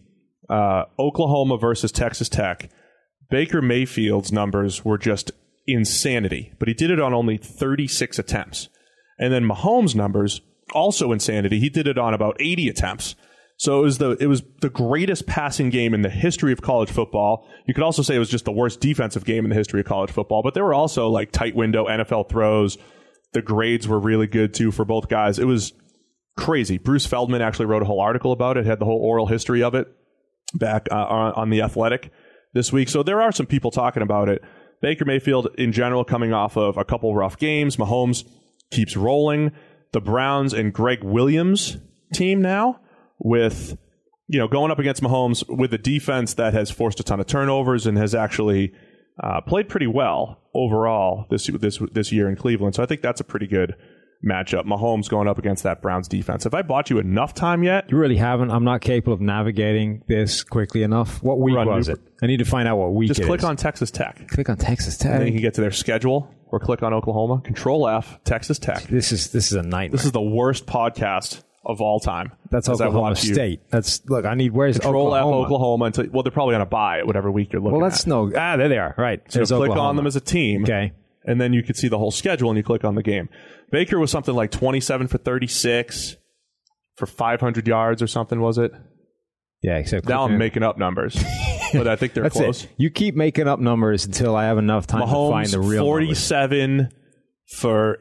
Oklahoma versus Texas Tech. Baker Mayfield's numbers were just insanity, but he did it on only 36 attempts. And then Mahomes' numbers, also insanity. He did it on about 80 attempts. So it was the greatest passing game in the history of college football. You could also say it was just the worst defensive game in the history of college football, but there were also like tight window NFL throws. The grades were really good too for both guys. It was crazy. Bruce Feldman actually wrote a whole article about it, had the whole oral history of it back on The Athletic this week. So there are some people talking about it. Baker Mayfield in general coming off of a couple rough games. Mahomes keeps rolling. The Browns and Greg Williams team now, with going up against Mahomes with a defense that has forced a ton of turnovers and has actually played pretty well overall this year in Cleveland. So I think that's a pretty good matchup. Mahomes going up against that Browns defense. Have I bought you enough time yet? You really haven't. I'm not capable of navigating this quickly enough. What week was it? I need to find out what week it is. Just click on Texas Tech. Click on Texas Tech. And then you can get to their schedule, or click on Oklahoma. Control F, Texas Tech. This is a nightmare. This is the worst podcast of all time. That's Oklahoma State. I need, where's Control Oklahoma? F Oklahoma until, they're probably on a bye whatever week you're looking at. There they are. Right. So click on them as a team. Okay. And then you can see the whole schedule and you click on the game. Baker was something like 27 for 36 for 500 yards or something, was it? Yeah, except now I'm making up numbers, but I think they're close. You keep making up numbers until I have enough time Mahomes, to find the real 47 numbers. For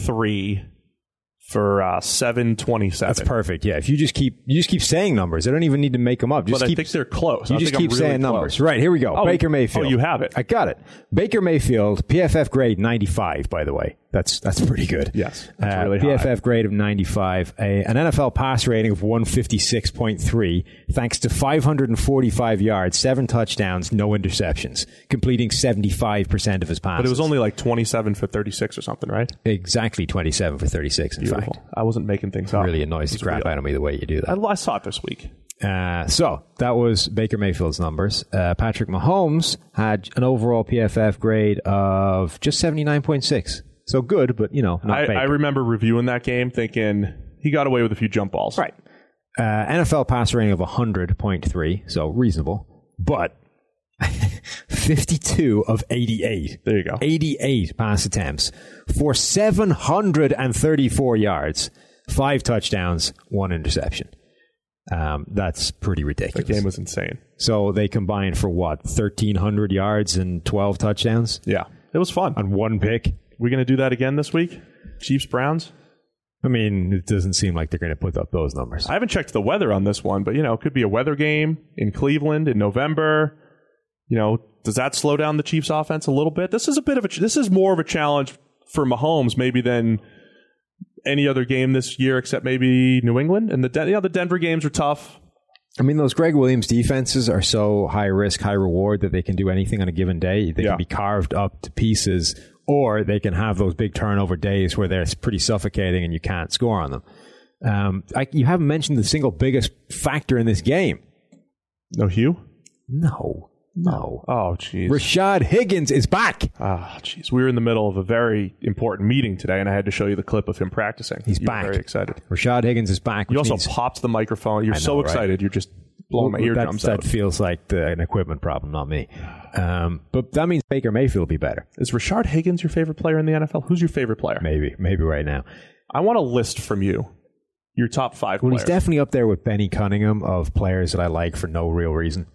83 for 727. That's perfect. Yeah, if you just keep saying numbers, I don't even need to make them up. I think they're close. You just keep saying numbers. Right, here we go. Baker Mayfield. Oh, you have it. I got it. Baker Mayfield, PFF grade 95, by the way. That's pretty good. Yes, that's really high. PFF grade of 95, an NFL pass rating of 156.3, thanks to 545 yards, 7 touchdowns, no interceptions, completing 75% of his passes. But it was only like 27 for 36 or something, right? Exactly 27 for 36, in fact. I wasn't making things up. It really annoys the crap out of me the way you do that. I saw it this week. So that was Baker Mayfield's numbers. Patrick Mahomes had an overall PFF grade of just 79.6. So good, but, not Baker. I remember reviewing that game thinking he got away with a few jump balls. Right. NFL pass rating of 100.3, so reasonable. But 52 of 88. There you go. 88 pass attempts for 734 yards, 5 touchdowns, 1 interception. That's pretty ridiculous. The game was insane. So they combined for what, 1,300 yards and 12 touchdowns? Yeah. It was fun. On one pick? We going to do that again this week? Chiefs, Browns? I mean, it doesn't seem like they're going to put up those numbers. I haven't checked the weather on this one, but, it could be a weather game in Cleveland in November. Does that slow down the Chiefs' offense a little bit? This is more of a challenge for Mahomes maybe than any other game this year, except maybe New England. And the Denver games are tough. I mean, those Greg Williams defenses are so high risk, high reward that they can do anything on a given day. They can be carved up to pieces or they can have those big turnover days where they're pretty suffocating and you can't score on them. You haven't mentioned the single biggest factor in this game. No Hugh? No. Oh, jeez. Rashad Higgins is back. Oh, jeez. We were in the middle of a very important meeting today, and I had to show you the clip of him practicing. He's you back. Were very excited. Rashad Higgins is back. You also popped the microphone. You're so excited. You're just blowing my eardrums out. That feels like an equipment problem, not me. But that means Baker Mayfield will be better. Is Rashad Higgins your favorite player in the NFL? Who's your favorite player? Maybe right now. I want a list from you. Your top 5 players. He's definitely up there with Benny Cunningham of players that I like for no real reason.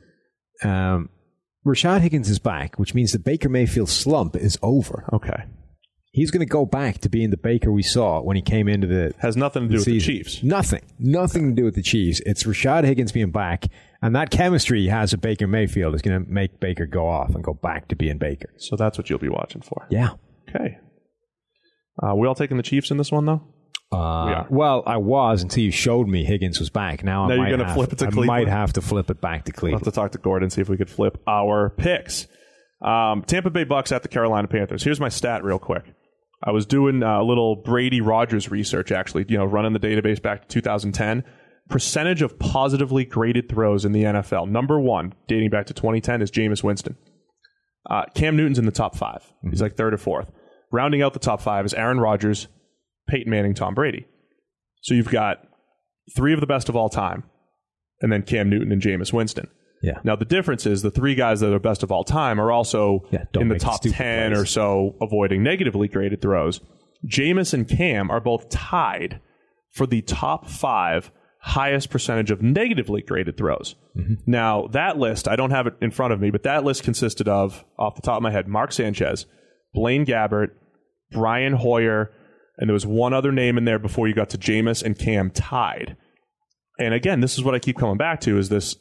Rashad Higgins is back, which means the Baker Mayfield slump is over. Okay. He's going to go back to being the Baker we saw when he came into the Has nothing to do with the Chiefs. Nothing to do with the Chiefs. It's Rashad Higgins being back, and that chemistry he has with Baker Mayfield is going to make Baker go off and go back to being Baker. So that's what you'll be watching for. Yeah. Okay. We all taking the Chiefs in this one, though? Well, I was until you showed me Higgins was back. Now you're going to flip it to Cleveland? I might have to flip it back to We'll Cleveland. have to talk to Gordon, see if we could flip our picks. Tampa Bay Bucks at the Carolina Panthers. Here's my stat real quick. I was doing a little Brady Rogers research, actually, running the database back to 2010. Percentage of positively graded throws in the NFL. Number 1, dating back to 2010, is Jameis Winston. Cam Newton's in the top 5. Mm-hmm. He's like 3rd or 4th. Rounding out the top 5 is Aaron Rodgers, Peyton Manning, Tom Brady. So you've got 3 of the best of all time, and then Cam Newton and Jameis Winston. Yeah. Now, the difference is the 3 guys that are best of all time are also in the top 10 or so avoiding negatively graded throws. Jameis and Cam are both tied for the top 5 highest percentage of negatively graded throws. Mm-hmm. Now, that list, I don't have it in front of me, but that list consisted of, off the top of my head, Mark Sanchez, Blaine Gabbert, Brian Hoyer, and there was one other name in there before you got to Jameis and Cam tied. And again, this is what I keep coming back to, is this,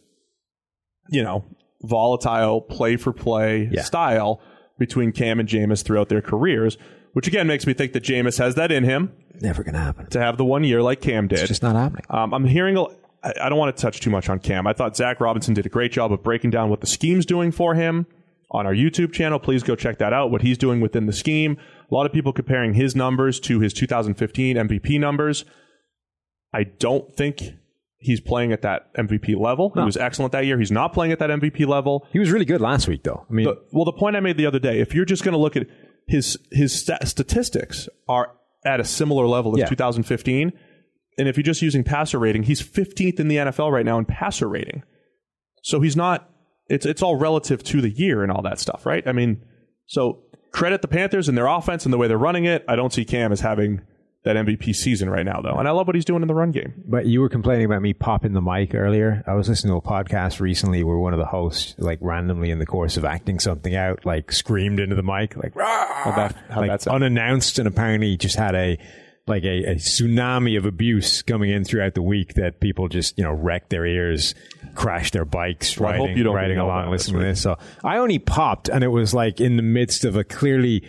volatile play-for-play style between Cam and Jameis throughout their careers, which again makes me think that Jameis has that in him. Never going to happen. To have the 1 year like Cam did. It's just not happening. I'm hearing, I don't want to touch too much on Cam. I thought Zach Robinson did a great job of breaking down what the scheme's doing for him on our YouTube channel. Please go check that out, what he's doing within the scheme. A lot of people comparing his numbers to his 2015 MVP numbers. I don't think he's playing at that MVP level. No. He was excellent that year. He's not playing at that MVP level. He was really good last week, though. I mean, the point I made the other day, if you're just going to look at his statistics are at a similar level as 2015, and if you're just using passer rating, he's 15th in the NFL right now in passer rating. So he's not. It's all relative to the year and all that stuff, right? I mean, so credit the Panthers and their offense and the way they're running it. I don't see Cam as having that MVP season right now, though. And I love what he's doing in the run game. But you were complaining about me popping the mic earlier. I was listening to a podcast recently where one of the hosts, randomly in the course of acting something out, screamed into the mic, how'd that sound? Unannounced, and apparently just had a tsunami of abuse coming in throughout the week that people just, wrecked their ears, crashed their bikes, riding along, listening to this. So I only popped, and it was in the midst of a clearly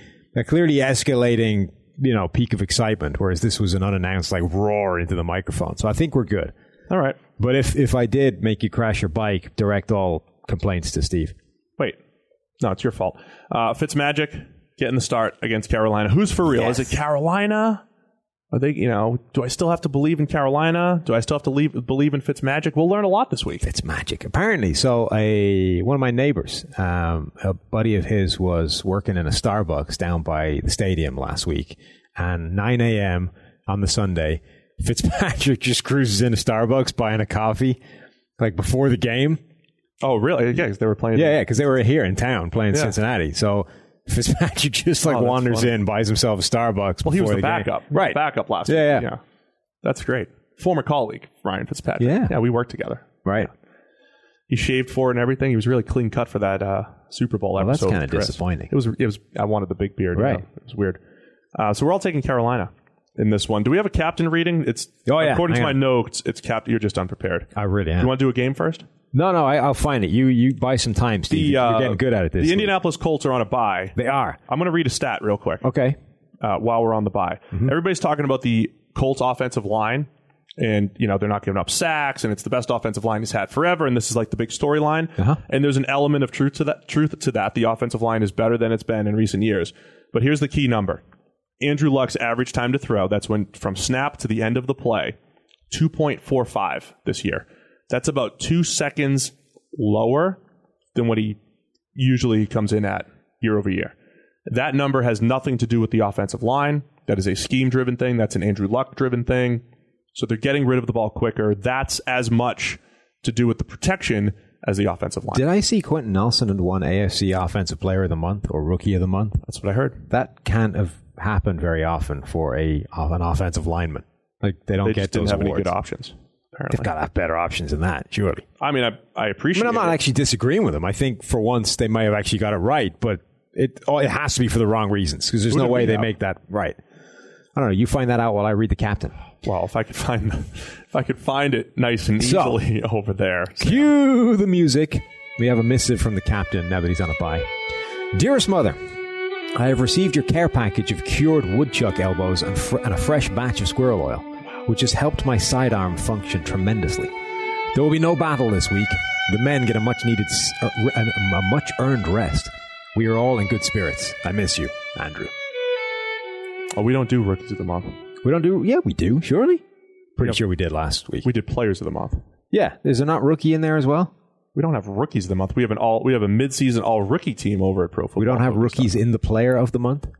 escalating, peak of excitement, whereas this was an unannounced, roar into the microphone. So I think we're good. All right. But if I did make you crash your bike, direct all complaints to Steve. Wait. No, it's your fault. Fitzmagic getting the start against Carolina. Who's for real? Yes. Is it Carolina? Are they, do I still have to believe in Carolina? Do I still have to believe in Fitzmagic? We'll learn a lot this week. Fitzmagic, apparently. So one of my neighbors, a buddy of his, was working in a Starbucks down by the stadium last week. And 9 a.m. on the Sunday, Fitzpatrick just cruises into Starbucks buying a coffee, before the game. Oh, really? Yeah, because they were playing. Yeah, because they were here in town playing Cincinnati. So Fitzpatrick just wanders in, buys himself a Starbucks. Well, he was the backup. Right. Backup last week. Yeah. That's great. Former colleague, Ryan Fitzpatrick. Yeah, we worked together. Right. Yeah. He shaved for it and everything. He was really clean cut for that Super Bowl episode. That's kind of disappointing. It was. I wanted the big beard. Right. It was weird. So we're all taking Carolina in this one. Do we have a captain reading? According to my notes, it's captain. You're just unprepared. I really am. You want to do a game first? No, I'll find it. You buy some time, Steve. You're getting good at it this The week. Indianapolis Colts are on a bye. They are. I'm going to read a stat real quick. Okay. While we're on the bye. Mm-hmm. Everybody's talking about the Colts offensive line, and they're not giving up sacks, and it's the best offensive line he's had forever, and this is the big storyline. Uh-huh. And there's an element of truth to that. The offensive line is better than it's been in recent years. But here's the key number. Andrew Luck's average time to throw, that's when from snap to the end of the play, 2.45 this year. That's about 2 seconds lower than what he usually comes in at year over year. That number has nothing to do with the offensive line. That is a scheme-driven thing. That's an Andrew Luck-driven thing. So they're getting rid of the ball quicker. That's as much to do with the protection as the offensive line. Did I see Quentin Nelson had won AFC Offensive Player of the Month or Rookie of the Month? That's what I heard. That can't have happened very often for an offensive lineman. Like they don't get didn't those have awards. any good options. Apparently. They've got to have better options than that, surely. I mean, I appreciate I'm not it. actually disagreeing with them. I think for once they might have actually got it right, but it has to be for the wrong reasons because there's no way they make that right. I don't know. You find that out while I read the captain. Well, if I could find it nice and easily over there. Cue the music. We have a missive from the captain now that he's on a bye. Dearest Mother, I have received your care package of cured woodchuck elbows and a fresh batch of squirrel oil, which has helped my sidearm function tremendously. There will be no battle this week. The men get a much-earned rest. We are all in good spirits. I miss you, Andrew. Oh, we don't do Rookies of the Month. We don't do... Yeah, we do, surely. Pretty sure we did last week. We did Players of the Month. Yeah, is there not Rookie in there as well? We don't have Rookies of the Month. We have a mid-season all-rookie team over at Pro Football. We don't have rookies in the Player of the Month?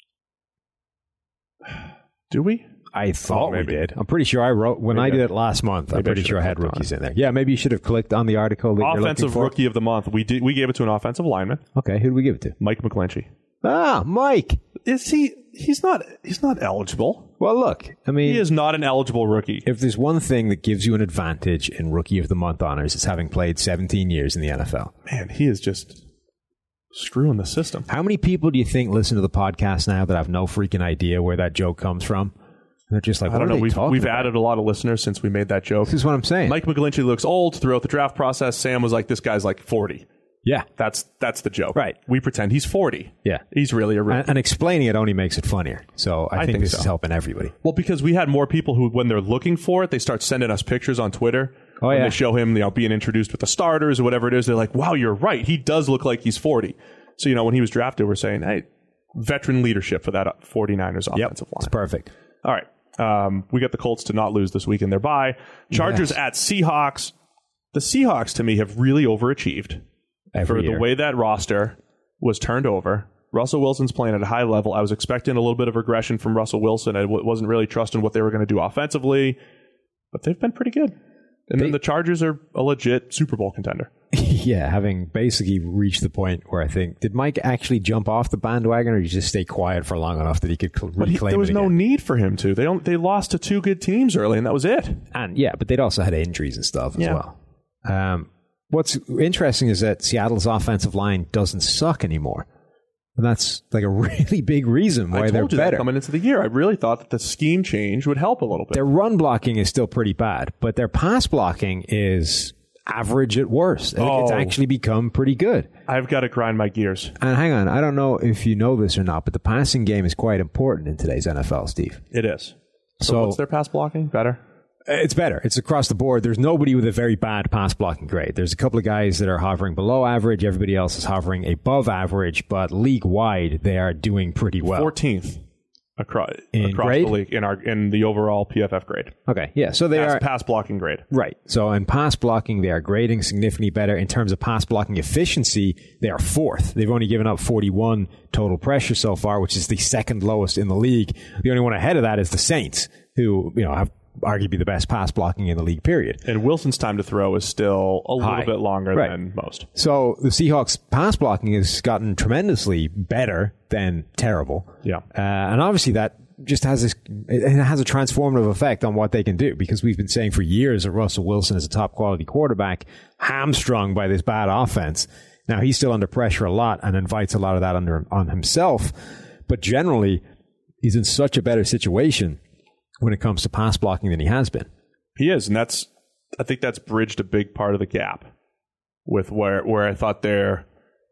Do we? I thought we did. I'm pretty sure I wrote... When I did it last month, I'm pretty sure I had rookies in there. Yeah, maybe you should have clicked on the article that you're looking for. Offensive Rookie of the Month. We gave it to an offensive lineman. Okay, who did we give it to? Mike McGlinchey. Ah, Mike. Is he... He's not eligible. Well, look, I mean... He is not an eligible rookie. If there's one thing that gives you an advantage in Rookie of the Month honors, it's having played 17 years in the NFL. Man, he is just screwing the system. How many people do you think listen to the podcast now that have no freaking idea where that joke comes from? They're just like, I don't know. We've about? added a lot of listeners since we made that joke. This is what I'm saying. Mike McGlinchey looks old throughout the draft process. Sam was like, this guy's like 40. Yeah. That's the joke. Right. We pretend he's 40. Yeah. He's really a rookie. And explaining it only makes it funnier. So I think this is helping everybody. Well, because we had more people who, when they're looking for it, they start sending us pictures on Twitter. Oh, when yeah. they show him, being introduced with the starters or whatever it is. They're like, wow, you're right. He does look like he's 40. So, when he was drafted, we're saying, hey, veteran leadership for that 49ers offensive line. It's perfect. All right. We got the Colts to not lose this week in their bye. Chargers at Seahawks. The Seahawks, to me, have really overachieved for the way that roster was turned over. Russell Wilson's playing at a high level. I was expecting a little bit of regression from Russell Wilson. I wasn't really trusting what they were going to do offensively, but they've been pretty good. And then the Chargers are a legit Super Bowl contender. Yeah, having basically reached the point where I think, did Mike actually jump off the bandwagon or did he just stay quiet for long enough that he could reclaim it? There was no need for him to. They lost to two good teams early, and that was it. And yeah, but they'd also had injuries and stuff as well. What's interesting is that Seattle's offensive line doesn't suck anymore. And that's like a really big reason why they're better. That coming into the year, I really thought that the scheme change would help a little bit. Their run blocking is still pretty bad, but their pass blocking is average at worst. It's actually become pretty good. I've got to grind my gears. And hang on, I don't know if you know this or not, but the passing game is quite important in today's NFL, Steve. It is. So what's their pass blocking? Better? It's better. It's across the board. There's nobody with a very bad pass blocking grade. There's a couple of guys that are hovering below average. Everybody else is hovering above average, but league-wide, they are doing pretty well. 14th across grade? the league in the overall PFF grade. Okay, yeah. So they are pass blocking grade. Right. So in pass blocking, they are grading significantly better. In terms of pass blocking efficiency, they are fourth. They've only given up 41 total pressure so far, which is the second lowest in the league. The only one ahead of that is the Saints, who have arguably the best pass blocking in the league, period. And Wilson's time to throw is still a little bit longer than most. So the Seahawks pass blocking has gotten tremendously better than terrible. Yeah. And obviously that just has it has a transformative effect on what they can do, because we've been saying for years that Russell Wilson is a top quality quarterback, hamstrung by this bad offense. Now he's still under pressure a lot and invites a lot of that on himself. But generally, he's in such a better situation when it comes to pass blocking than he has been. He is, and I think that's bridged a big part of the gap with where I thought their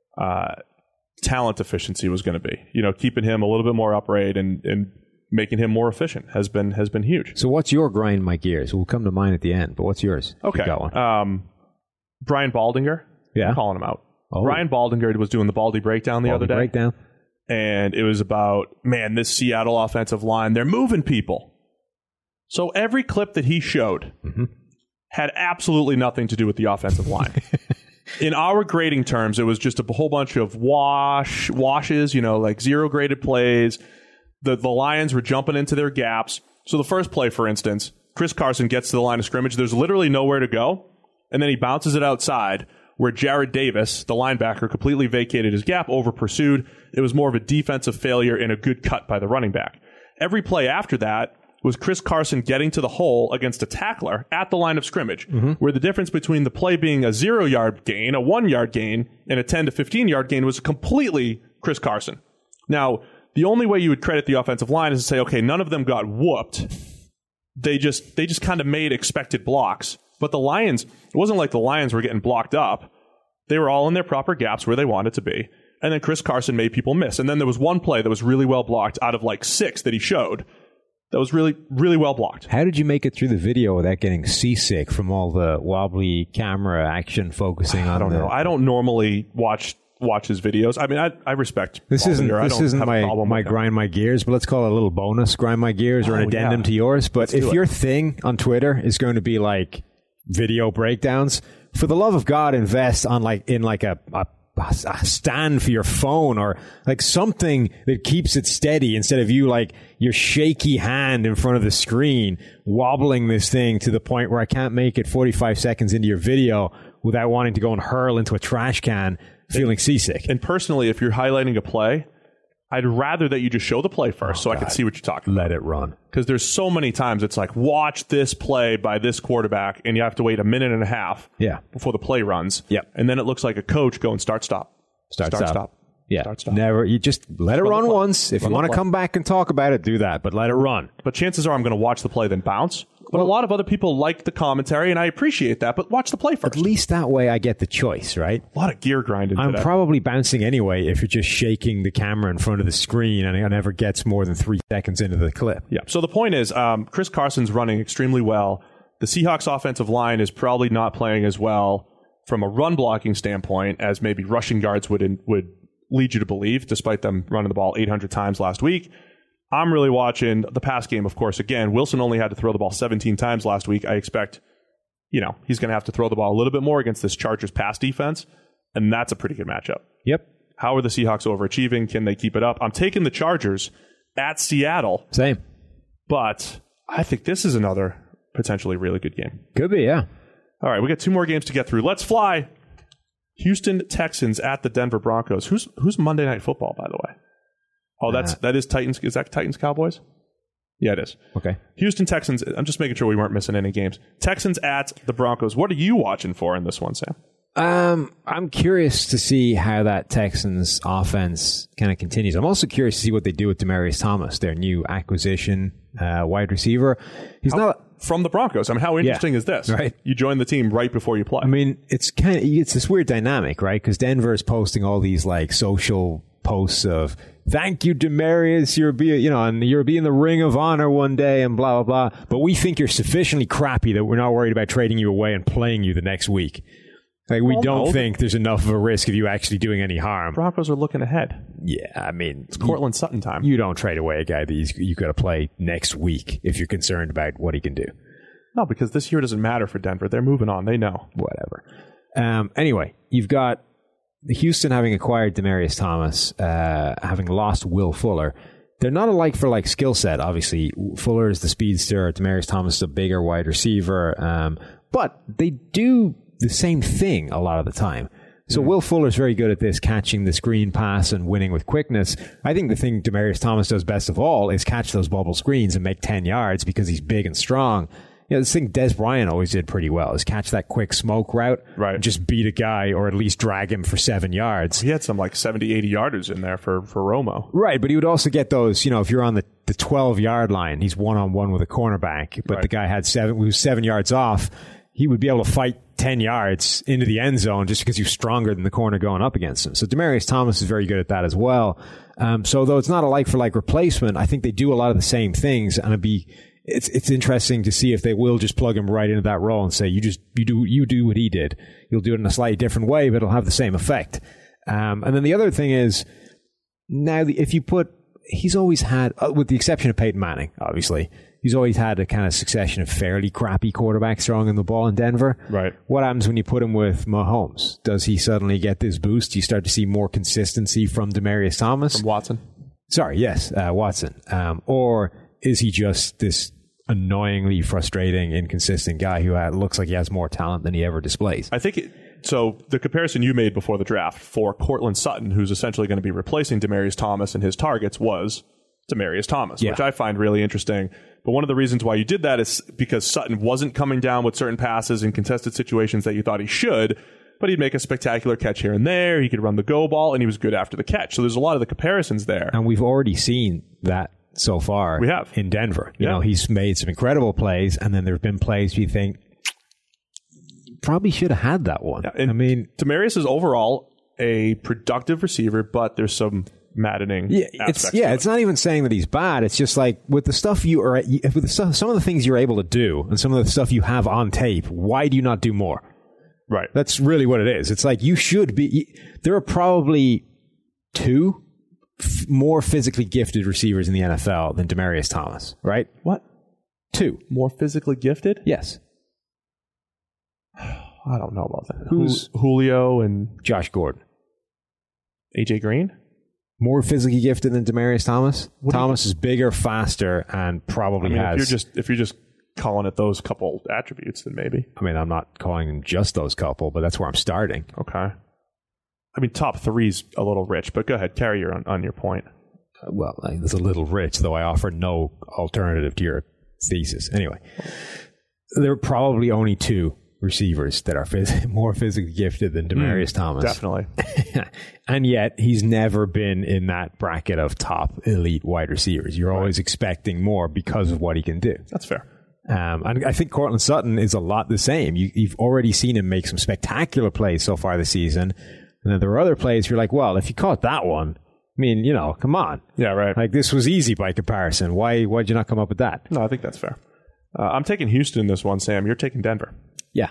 talent efficiency was going to be. Keeping him a little bit more upright and making him more efficient has been huge. So what's your grind my gears? We'll come to mine at the end, but what's yours? Okay. Got one. Brian Baldinger. Yeah. I'm calling him out. Oh. Brian Baldinger was doing the Baldy breakdown the other day. Breakdown. and it was about, man, this Seattle offensive line, they're moving people. So every clip that he showed had absolutely nothing to do with the offensive line. In our grading terms, it was just a whole bunch of washes, like zero graded plays. The Lions were jumping into their gaps. So the first play, for instance, Chris Carson gets to the line of scrimmage. There's literally nowhere to go. And then he bounces it outside where Jared Davis, the linebacker, completely vacated his gap, over-pursued. It was more of a defensive failure and a good cut by the running back. Every play after that was Chris Carson getting to the hole against a tackler at the line of scrimmage, where the difference between the play being a 0-yard gain, a 1-yard gain, and a 10 to 15-yard gain was completely Chris Carson. Now, the only way you would credit the offensive line is to say, okay, none of them got whooped. They just kind of made expected blocks. But the Lions, it wasn't like the Lions were getting blocked up. They were all in their proper gaps where they wanted to be. And then Chris Carson made people miss. And then there was one play that was really well blocked out of like 6 that he showed. That was really, really well blocked. How did you make it through the video without getting seasick from all the wobbly camera action focusing on? I don't know. I don't normally watch his videos. I mean, I respect. This isn't my grind my gears, but let's call it a little bonus grind my gears or an addendum to yours. But if your thing on Twitter is going to be like video breakdowns, for the love of God, invest on in a stand for your phone or like something that keeps it steady instead of you like your shaky hand in front of the screen wobbling this thing to the point where I can't make it 45 seconds into your video without wanting to go and hurl into a trash can feeling seasick. And personally, if you're highlighting a play, I'd rather that you just show the play first I can see what you're talking about. Let it run. Because there's so many times it's like, watch this play by this quarterback, and you have to wait a minute and a half before the play runs. Yep. And then it looks like a coach going start, stop. Start, stop. Yeah. Start, stop. Never. You just let it run once. If you want to come back and talk about it, do that. But let it run. But chances are I'm going to watch the play, then bounce. But a lot of other people like the commentary, and I appreciate that, but watch the play first. At least that way I get the choice, right? A lot of gear grinding I'm today. probably bouncing anyway if you're just shaking the camera in front of the screen and it never gets more than 3 seconds into the clip. Yeah. So the point is, Chris Carson's running extremely well. The Seahawks offensive line is probably not playing as well from a run blocking standpoint as maybe rushing guards would lead you to believe, despite them running the ball 800 times last week. I'm really watching the pass game, of course. Again, Wilson only had to throw the ball 17 times last week. I expect, he's going to have to throw the ball a little bit more against this Chargers pass defense, and that's a pretty good matchup. Yep. How are the Seahawks overachieving? Can they keep it up? I'm taking the Chargers at Seattle. Same. But I think this is another potentially really good game. Could be, yeah. All right, we got 2 more games to get through. Let's fly. Houston Texans at the Denver Broncos. Who's Monday Night Football, by the way? Oh, that is Titans. Is that Titans Cowboys? Yeah, it is. Okay. Houston Texans. I'm just making sure we weren't missing any games. Texans at the Broncos. What are you watching for in this one, Sam? I'm curious to see how that Texans offense kind of continues. I'm also curious to see what they do with Demaryius Thomas, their new acquisition wide receiver. He's not from the Broncos. I mean, how interesting is this? Right. You join the team right before you play. I mean, it's this weird dynamic, right? Because Denver is posting all these like social posts of thank you, Demaryius, you'll be in the Ring of Honor one day and blah, blah, blah. But we think you're sufficiently crappy that we're not worried about trading you away and playing you the next week. Like, we don't think there's enough of a risk of you actually doing any harm. Broncos are looking ahead. Yeah, I mean, it's Cortland Sutton time. You don't trade away a guy that you got to play next week if you're concerned about what he can do. No, because this year doesn't matter for Denver. They're moving on. They know. Whatever. Anyway, you've got Houston having acquired Demaryius Thomas, having lost Will Fuller. They're not a like-for-like skill set, obviously. Fuller is the speedster. Demaryius Thomas is a bigger wide receiver. But they do the same thing a lot of the time. So Will Fuller's very good at this, catching the screen pass and winning with quickness. I think the thing Demaryius Thomas does best of all is catch those bubble screens and make 10 yards because he's big and strong. This thing Des Bryant always did pretty well is catch that quick smoke route, right? And just beat a guy or at least drag him for 7 yards. He had some like 70, 80 yarders in there for Romo. Right, but he would also get those, if you're on the 12-yard line, he's one-on-one with a cornerback, but the guy had 7 yards off. He would be able to fight 10 yards into the end zone just because he's stronger than the corner going up against him. So Demaryius Thomas is very good at that as well. So though it's not a like-for-like replacement, I think they do a lot of the same things, and it's interesting to see if they will just plug him right into that role and say, you do what he did. You'll do it in a slightly different way, but it'll have the same effect. And then the other thing is, Now, if you put, he's always had, with the exception of Peyton Manning, obviously, he's always had a kind of succession of fairly crappy quarterbacks throwing in the ball in Denver. Right. What happens when you put him with Mahomes? Does he suddenly get this boost? You start to see more consistency from Demaryius Thomas? From Watson? Sorry, yes, Watson. Or is he just this annoyingly frustrating, inconsistent guy who looks like he has more talent than he ever displays? I think so. The comparison you made before the draft for Cortland Sutton, who's essentially going to be replacing Demaryius Thomas and his targets, was Demaryius Thomas, which I find really interesting. But one of the reasons why you did that is because Sutton wasn't coming down with certain passes in contested situations that you thought he should, but he'd make a spectacular catch here and there. He could run the go ball, and he was good after the catch. So there's a lot of the comparisons there. And we've already seen that so far. We have. In Denver. You know, he's made some incredible plays, and then there have been plays you think, probably should have had that one. Yeah, I mean, Demaryius is overall a productive receiver, but there's some maddening aspects. It's not even saying that he's bad. It's just like with the stuff some of the things you're able to do and some of the stuff you have on tape, why do you not do more? Right. That's really what it is. It's like you should be. There are probably two more physically gifted receivers in the NFL than Demaryius Thomas, right? What? Two. More physically gifted? Yes. I don't know about that. Who's Julio and Josh Gordon? AJ Green? More physically gifted than Demaryius Thomas? Thomas is bigger, faster, and probably has... If you're just calling it those couple attributes, then maybe. I mean, I'm not calling them just those couple, but that's where I'm starting. Okay. I mean, top three's a little rich, but go ahead, carry on your point. Well, it's a little rich, though I offer no alternative to your thesis. Anyway, there are probably only two receivers that are more physically gifted than Demaryius Thomas. Definitely. And yet, he's never been in that bracket of top elite wide receivers. You're always expecting more because of what he can do. That's fair. And I think Cortland Sutton is a lot the same. You've already seen him make some spectacular plays so far this season. And then there are other plays you're like, well, if you caught that one, I mean, come on. Yeah, right. Like, this was easy by comparison. Why'd you not come up with that? No, I think that's fair. I'm taking Houston in this one, Sam. You're taking Denver. Yeah.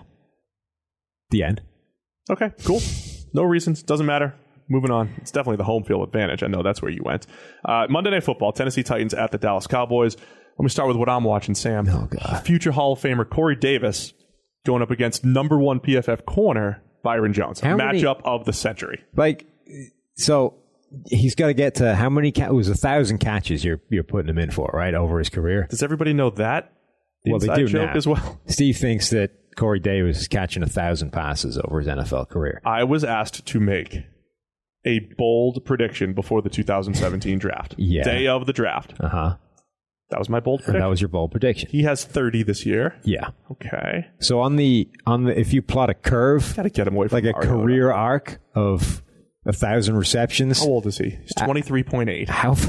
The end. Okay, cool. No reasons. Doesn't matter. Moving on. It's definitely the home field advantage. I know that's where you went. Monday Night Football, Tennessee Titans at the Dallas Cowboys. Let me start with what I'm watching, Sam. Oh, God. Future Hall of Famer Corey Davis going up against number one PFF corner Byron Jones. Matchup of the century. Like, so he's got to get to how many? It was 1,000 catches you're putting him in for, right, over his career. Does everybody know that? Well, they do joke now as well. Steve thinks that Corey Davis is catching 1,000 passes over his NFL career. I was asked to make a bold prediction before the 2017 draft. Yeah. Day of the draft. Uh-huh. That was my bold prediction. And that was your bold prediction. He has 30 this year. Yeah. Okay. So on the if you plot a curve, Gotta get him away from like a Mario, career arc of 1,000 receptions. How old is he? He's 23.8.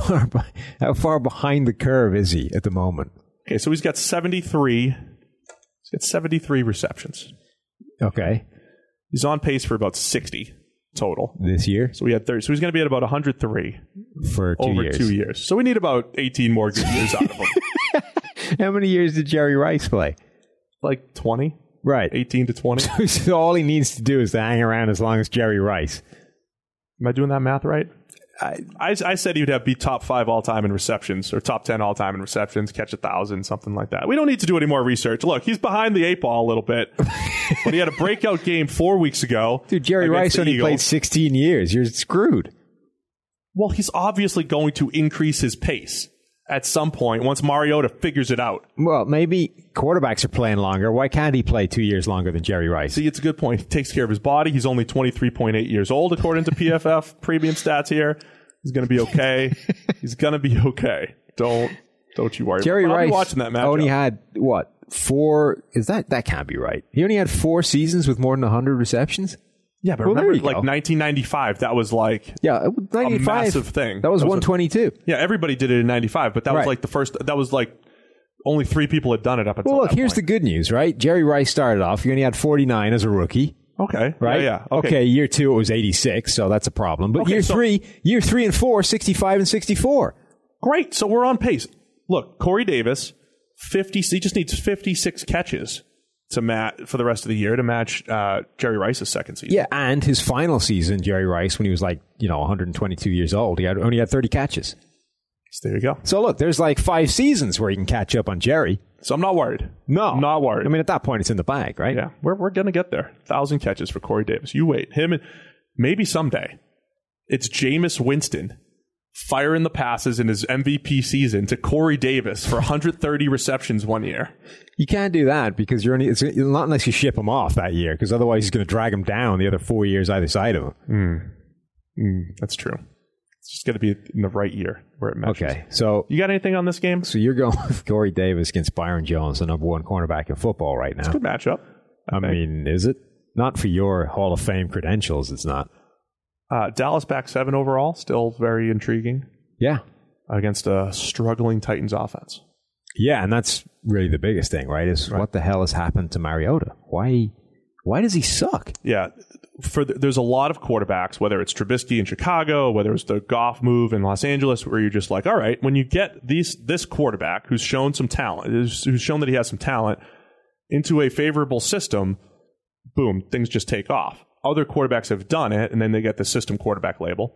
How far behind the curve is he at the moment? Okay, so he's got 73. He's got 73 receptions. Okay. He's on pace for about 60 total This year? So we had 30. So he's going to be at about 103 for 2 over years. 2 years. So we need about 18 more good years out of him. How many years did Jerry Rice play? Like 20? Right. 18 to 20. So all he needs to do is to hang around as long as Jerry Rice. Am I doing that math right? I said he'd be top 5 all-time in receptions, or top 10 all-time in receptions, catch 1,000, something like that. We don't need to do any more research. Look, he's behind the 8 ball a little bit, but he had a breakout game 4 weeks ago. Dude, Jerry Rice only played 16 years. You're screwed. Well, he's obviously going to increase his pace at some point once Mariota figures it out. Well, maybe quarterbacks are playing longer. Why can't he play 2 years longer than Jerry Rice? See, it's a good point. He takes care of his body. He's only 23.8 years old, according to PFF premium stats here. He's going to be okay. He's going to be okay. Don't you worry. Jerry Rice watching that matchup. only had, 4? Is that can't be right. He only had 4 seasons with more than 100 receptions? Yeah, but remember, 1995, that was like 95, a massive thing. That was 122. Yeah, everybody did it in 95, but that was like the first, that was like only 3 people had done it up until Well, look, that here's point. the good news, right? Jerry Rice started off, he only had 49 as a rookie. Okay. Right? Yeah. Okay, year 2 it was 86, so that's a problem. But year 3 and 4, 65 and 64. Great. So we're on pace. Look, Corey Davis, he just needs 56 catches for the rest of the year to match Jerry Rice's second season. Yeah, and his final season, Jerry Rice, when he was 122 years old, he only had 30 catches. So there you go. So look, there's 5 seasons where he can catch up on Jerry. So I'm not worried. No. I'm not worried. I mean, at that point, it's in the bag, right? Yeah, we're going to get there. 1,000 catches for Corey Davis. You wait. Him and maybe someday it's Jameis Winston firing the passes in his MVP season to Corey Davis for 130 receptions one year. You can't do that because it's not unless you ship him off that year, because otherwise he's going to drag him down the other 4 years either side of him. That's true. It's just going to be in the right year where it matches. Okay, so you got anything on this game? So you're going with Corey Davis against Byron Jones, the number 1 cornerback in football right now. It's a good matchup. I mean, is it? Not for your Hall of Fame credentials, it's not. Dallas back 7 overall, still very intriguing. Yeah. Against a struggling Titans offense. Yeah, and that's really the biggest thing, right? What the hell has happened to Mariota? Why does he suck? Yeah. There's a lot of quarterbacks, whether it's Trubisky in Chicago, whether it's the Goff move in Los Angeles, where you're just like, all right, when you get this quarterback who's shown some talent, who's shown that he has some talent, into a favorable system, boom, things just take off. Other quarterbacks have done it, and then they get the system quarterback label.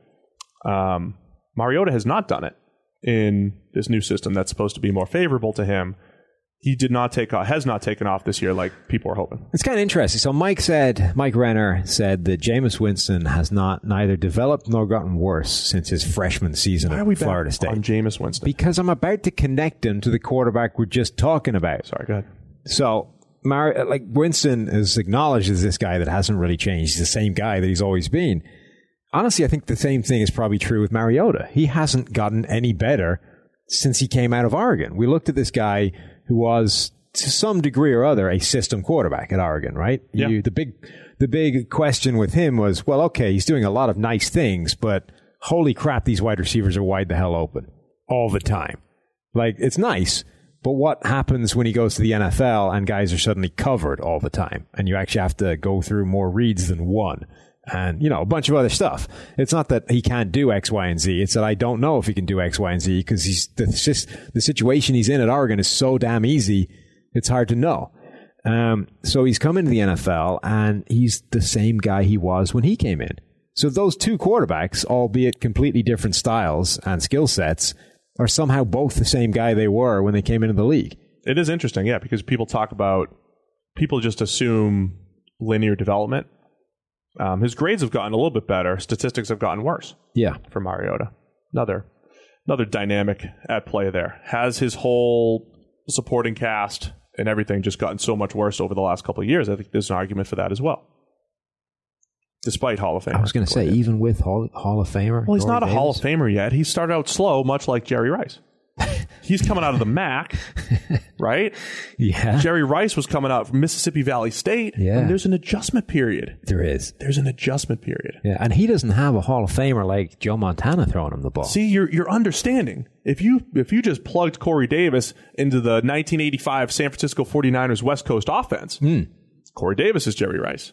Mariota has not done it in this new system that's supposed to be more favorable to him. He has not taken off this year like people are hoping. It's kind of interesting. So Mike Renner said that Jameis Winston has neither developed nor gotten worse since his freshman season at Florida State. On Jameis Winston? Because I'm about to connect him to the quarterback we're just talking about. Sorry, go ahead. So Winston is acknowledged as this guy that hasn't really changed. He's the same guy that he's always been. Honestly, I think the same thing is probably true with Mariota. He hasn't gotten any better since he came out of Oregon. We looked at this guy who was, to some degree or other, a system quarterback at Oregon, right? Yeah. The big question with him was, well, okay, he's doing a lot of nice things, but holy crap, these wide receivers are wide the hell open all the time. It's nice, but what happens when he goes to the NFL and guys are suddenly covered all the time, and you actually have to go through more reads than one? And, a bunch of other stuff. It's not that he can't do X, Y, and Z. It's that I don't know if he can do X, Y, and Z because the situation he's in at Oregon is so damn easy, it's hard to know. So he's come into the NFL, and he's the same guy he was when he came in. So those two quarterbacks, albeit completely different styles and skill sets, are somehow both the same guy they were when they came into the league. It is interesting, yeah, because people just assume linear development. His grades have gotten a little bit better. Statistics have gotten worse. Yeah, for Mariota. Another dynamic at play there. Has his whole supporting cast and everything just gotten so much worse over the last couple of years? I think there's an argument for that as well. Despite Hall of Famer. I was going to say, even with Hall of Famer? Well, he's not a Hall of Famer yet. He started out slow, much like Jerry Rice. He's coming out of the MAC, right? Yeah. Jerry Rice was coming out from Mississippi Valley State. Yeah. And there's an adjustment period. There is. There's an adjustment period. Yeah, and he doesn't have a Hall of Famer like Joe Montana throwing him the ball. See, you're understanding. If you just plugged Corey Davis into the 1985 San Francisco 49ers West Coast offense, Corey Davis is Jerry Rice.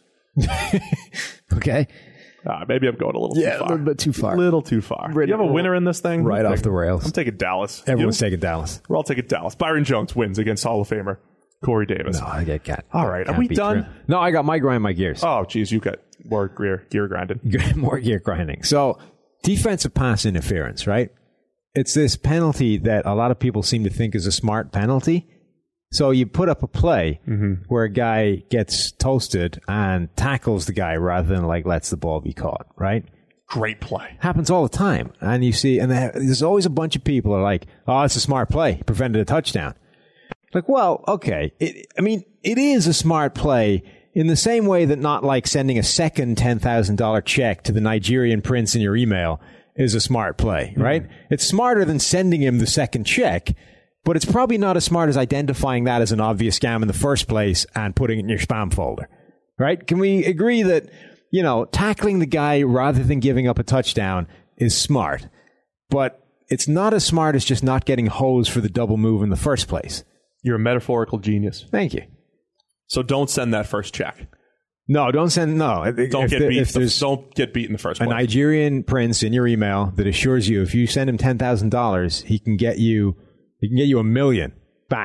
Okay. Maybe I'm going a little too far. A little bit too far. A little too far. You have a winner in this thing? Right off the rails. I'm taking Dallas. Everyone's taking Dallas. We're all taking Dallas. Byron Jones wins against Hall of Famer Corey Davis. No, I get cat. All right. Are we done? True. No, I got my grind, my gears. Oh, geez. You got more gear grinding. More gear grinding. So, defensive pass interference, right? It's this penalty that a lot of people seem to think is a smart penalty. So you put up a play where a guy gets toasted and tackles the guy rather than lets the ball be caught, right? Great play. Happens all the time. And you see, and there's always a bunch of people who are like, oh, it's a smart play. Prevented a touchdown. Well, okay. It is a smart play in the same way that not sending a second $10,000 check to the Nigerian prince in your email is a smart play, right? It's smarter than sending him the second check. But it's probably not as smart as identifying that as an obvious scam in the first place and putting it in your spam folder, right? Can we agree that, tackling the guy rather than giving up a touchdown is smart, but it's not as smart as just not getting hosed for the double move in the first place? You're a metaphorical genius. Thank you. So don't send that first check. No, don't send. No, don't get beat. Don't get beat in the first place. A Nigerian prince in your email that assures you if you send him $10,000, he can get you $1 million back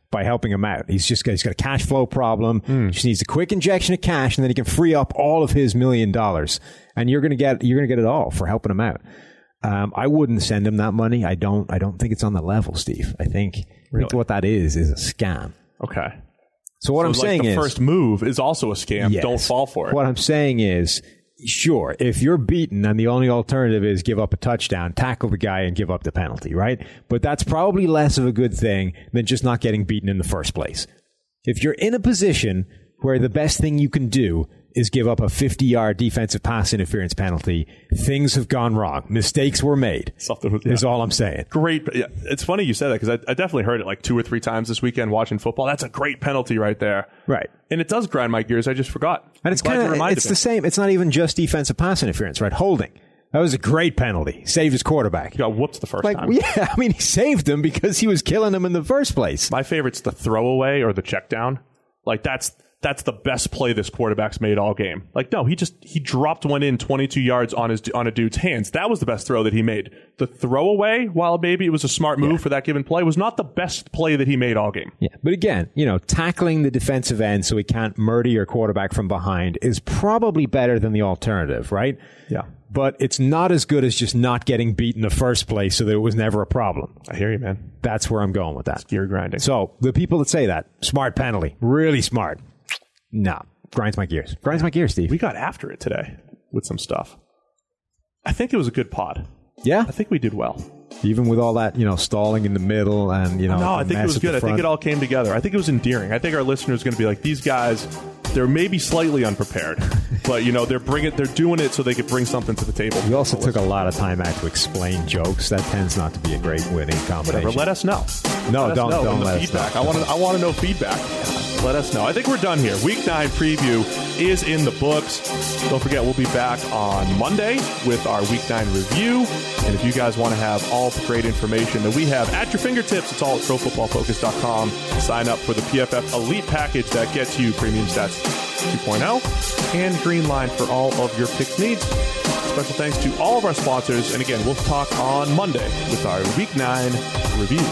by helping him out. He's got a cash flow problem. He just needs a quick injection of cash, and then he can free up all of his $1 million. And you're going to get it all for helping him out. I wouldn't send him that money. I don't think it's on the level, Steve. I think what that is a scam. Okay. So what I'm saying is, the first move is also a scam. Yes. Don't fall for it. What I'm saying is, sure, if you're beaten and the only alternative is give up a touchdown, tackle the guy and give up the penalty, right? But that's probably less of a good thing than just not getting beaten in the first place. If you're in a position where the best thing you can do is give up a 50-yard defensive pass interference penalty, things have gone wrong. Mistakes were made. Is all I'm saying. Great. Yeah, it's funny you said that, because I definitely heard it like 2 or 3 times this weekend watching football. That's a great penalty right there. Right. And it does grind my gears. I just forgot. And it's the same. It's not even just defensive pass interference, right? Holding. That was a great penalty. Saved his quarterback. He got whooped the first time. Yeah, I mean, he saved him because he was killing him in the first place. My favorite's the throwaway or the check down. Like, that's the best play this quarterback's made all game. Like, no, he dropped one in 22 yards on a dude's hands. That was the best throw that he made. The throwaway, while maybe it was a smart move for that given play, was not the best play that he made all game. Yeah, but again, tackling the defensive end so he can't murder your quarterback from behind is probably better than the alternative, right? Yeah. But it's not as good as just not getting beat in the first place so that it was never a problem. I hear you, man. That's where I'm going with that. It's gear grinding. So the people that say that, smart penalty, really smart. No, grinds my gears. Grinds my gears, Steve. We got after it today with some stuff. I think it was a good pod. Yeah? I think we did well. Even with all that, stalling in the middle and, No, I think it was good. I think it all came together. I think it was endearing. I think our listeners are going to be like, these guys, they're maybe slightly unprepared, but, they're doing it so they could bring something to the table. We also took a lot of time out to explain jokes. That tends not to be a great winning combination. Whatever. Let us know. No, don't let feedback. us know. I want to know feedback. Let us know. I think we're done here. Week 9 preview is in the books. Don't forget, we'll be back on Monday with our Week 9 review. And if you guys want to have all the great information that we have at your fingertips, it's all at ProFootballFocus.com. Sign up for the PFF Elite Package that gets you Premium Stats 2.0 and Green Line for all of your picks needs. Special thanks to all of our sponsors. And again, we'll talk on Monday with our Week 9 review.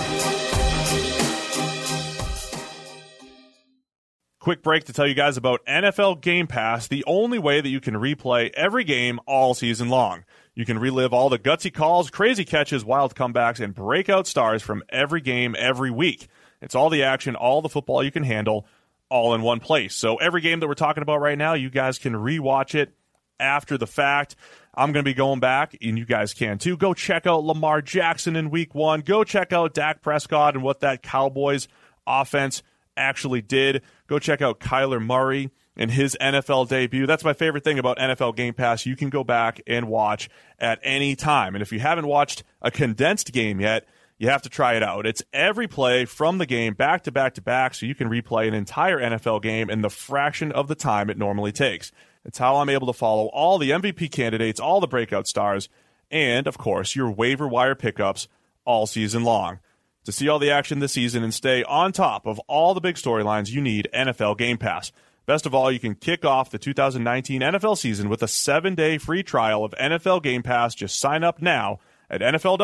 Quick break to tell you guys about NFL Game Pass, the only way that you can replay every game all season long. You can relive all the gutsy calls, crazy catches, wild comebacks, and breakout stars from every game every week. It's all the action, all the football you can handle, all in one place. So every game that we're talking about right now, you guys can rewatch it after the fact. I'm going to be going back, and you guys can too. Go check out Lamar Jackson in Week 1. Go check out Dak Prescott and what that Cowboys offense actually did. Go check out Kyler Murray in his NFL debut. That's my favorite thing about NFL Game Pass. You can go back and watch at any time. And if you haven't watched a condensed game yet, you have to try it out. It's every play from the game back to back to back, so you can replay an entire NFL game in the fraction of the time it normally takes. It's how I'm able to follow all the MVP candidates, all the breakout stars, and, of course, your waiver wire pickups all season long. To see all the action this season and stay on top of all the big storylines, you need NFL Game Pass. Best of all, you can kick off the 2019 NFL season with a 7-day free trial of NFL Game Pass. Just sign up now at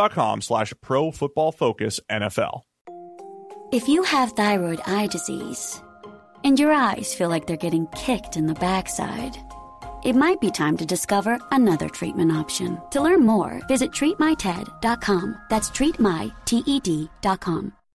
NFL.com/ProFootballFocusNFL. If you have thyroid eye disease and your eyes feel like they're getting kicked in the backside, it might be time to discover another treatment option. To learn more, visit treatmyted.com. That's treatmyted.com.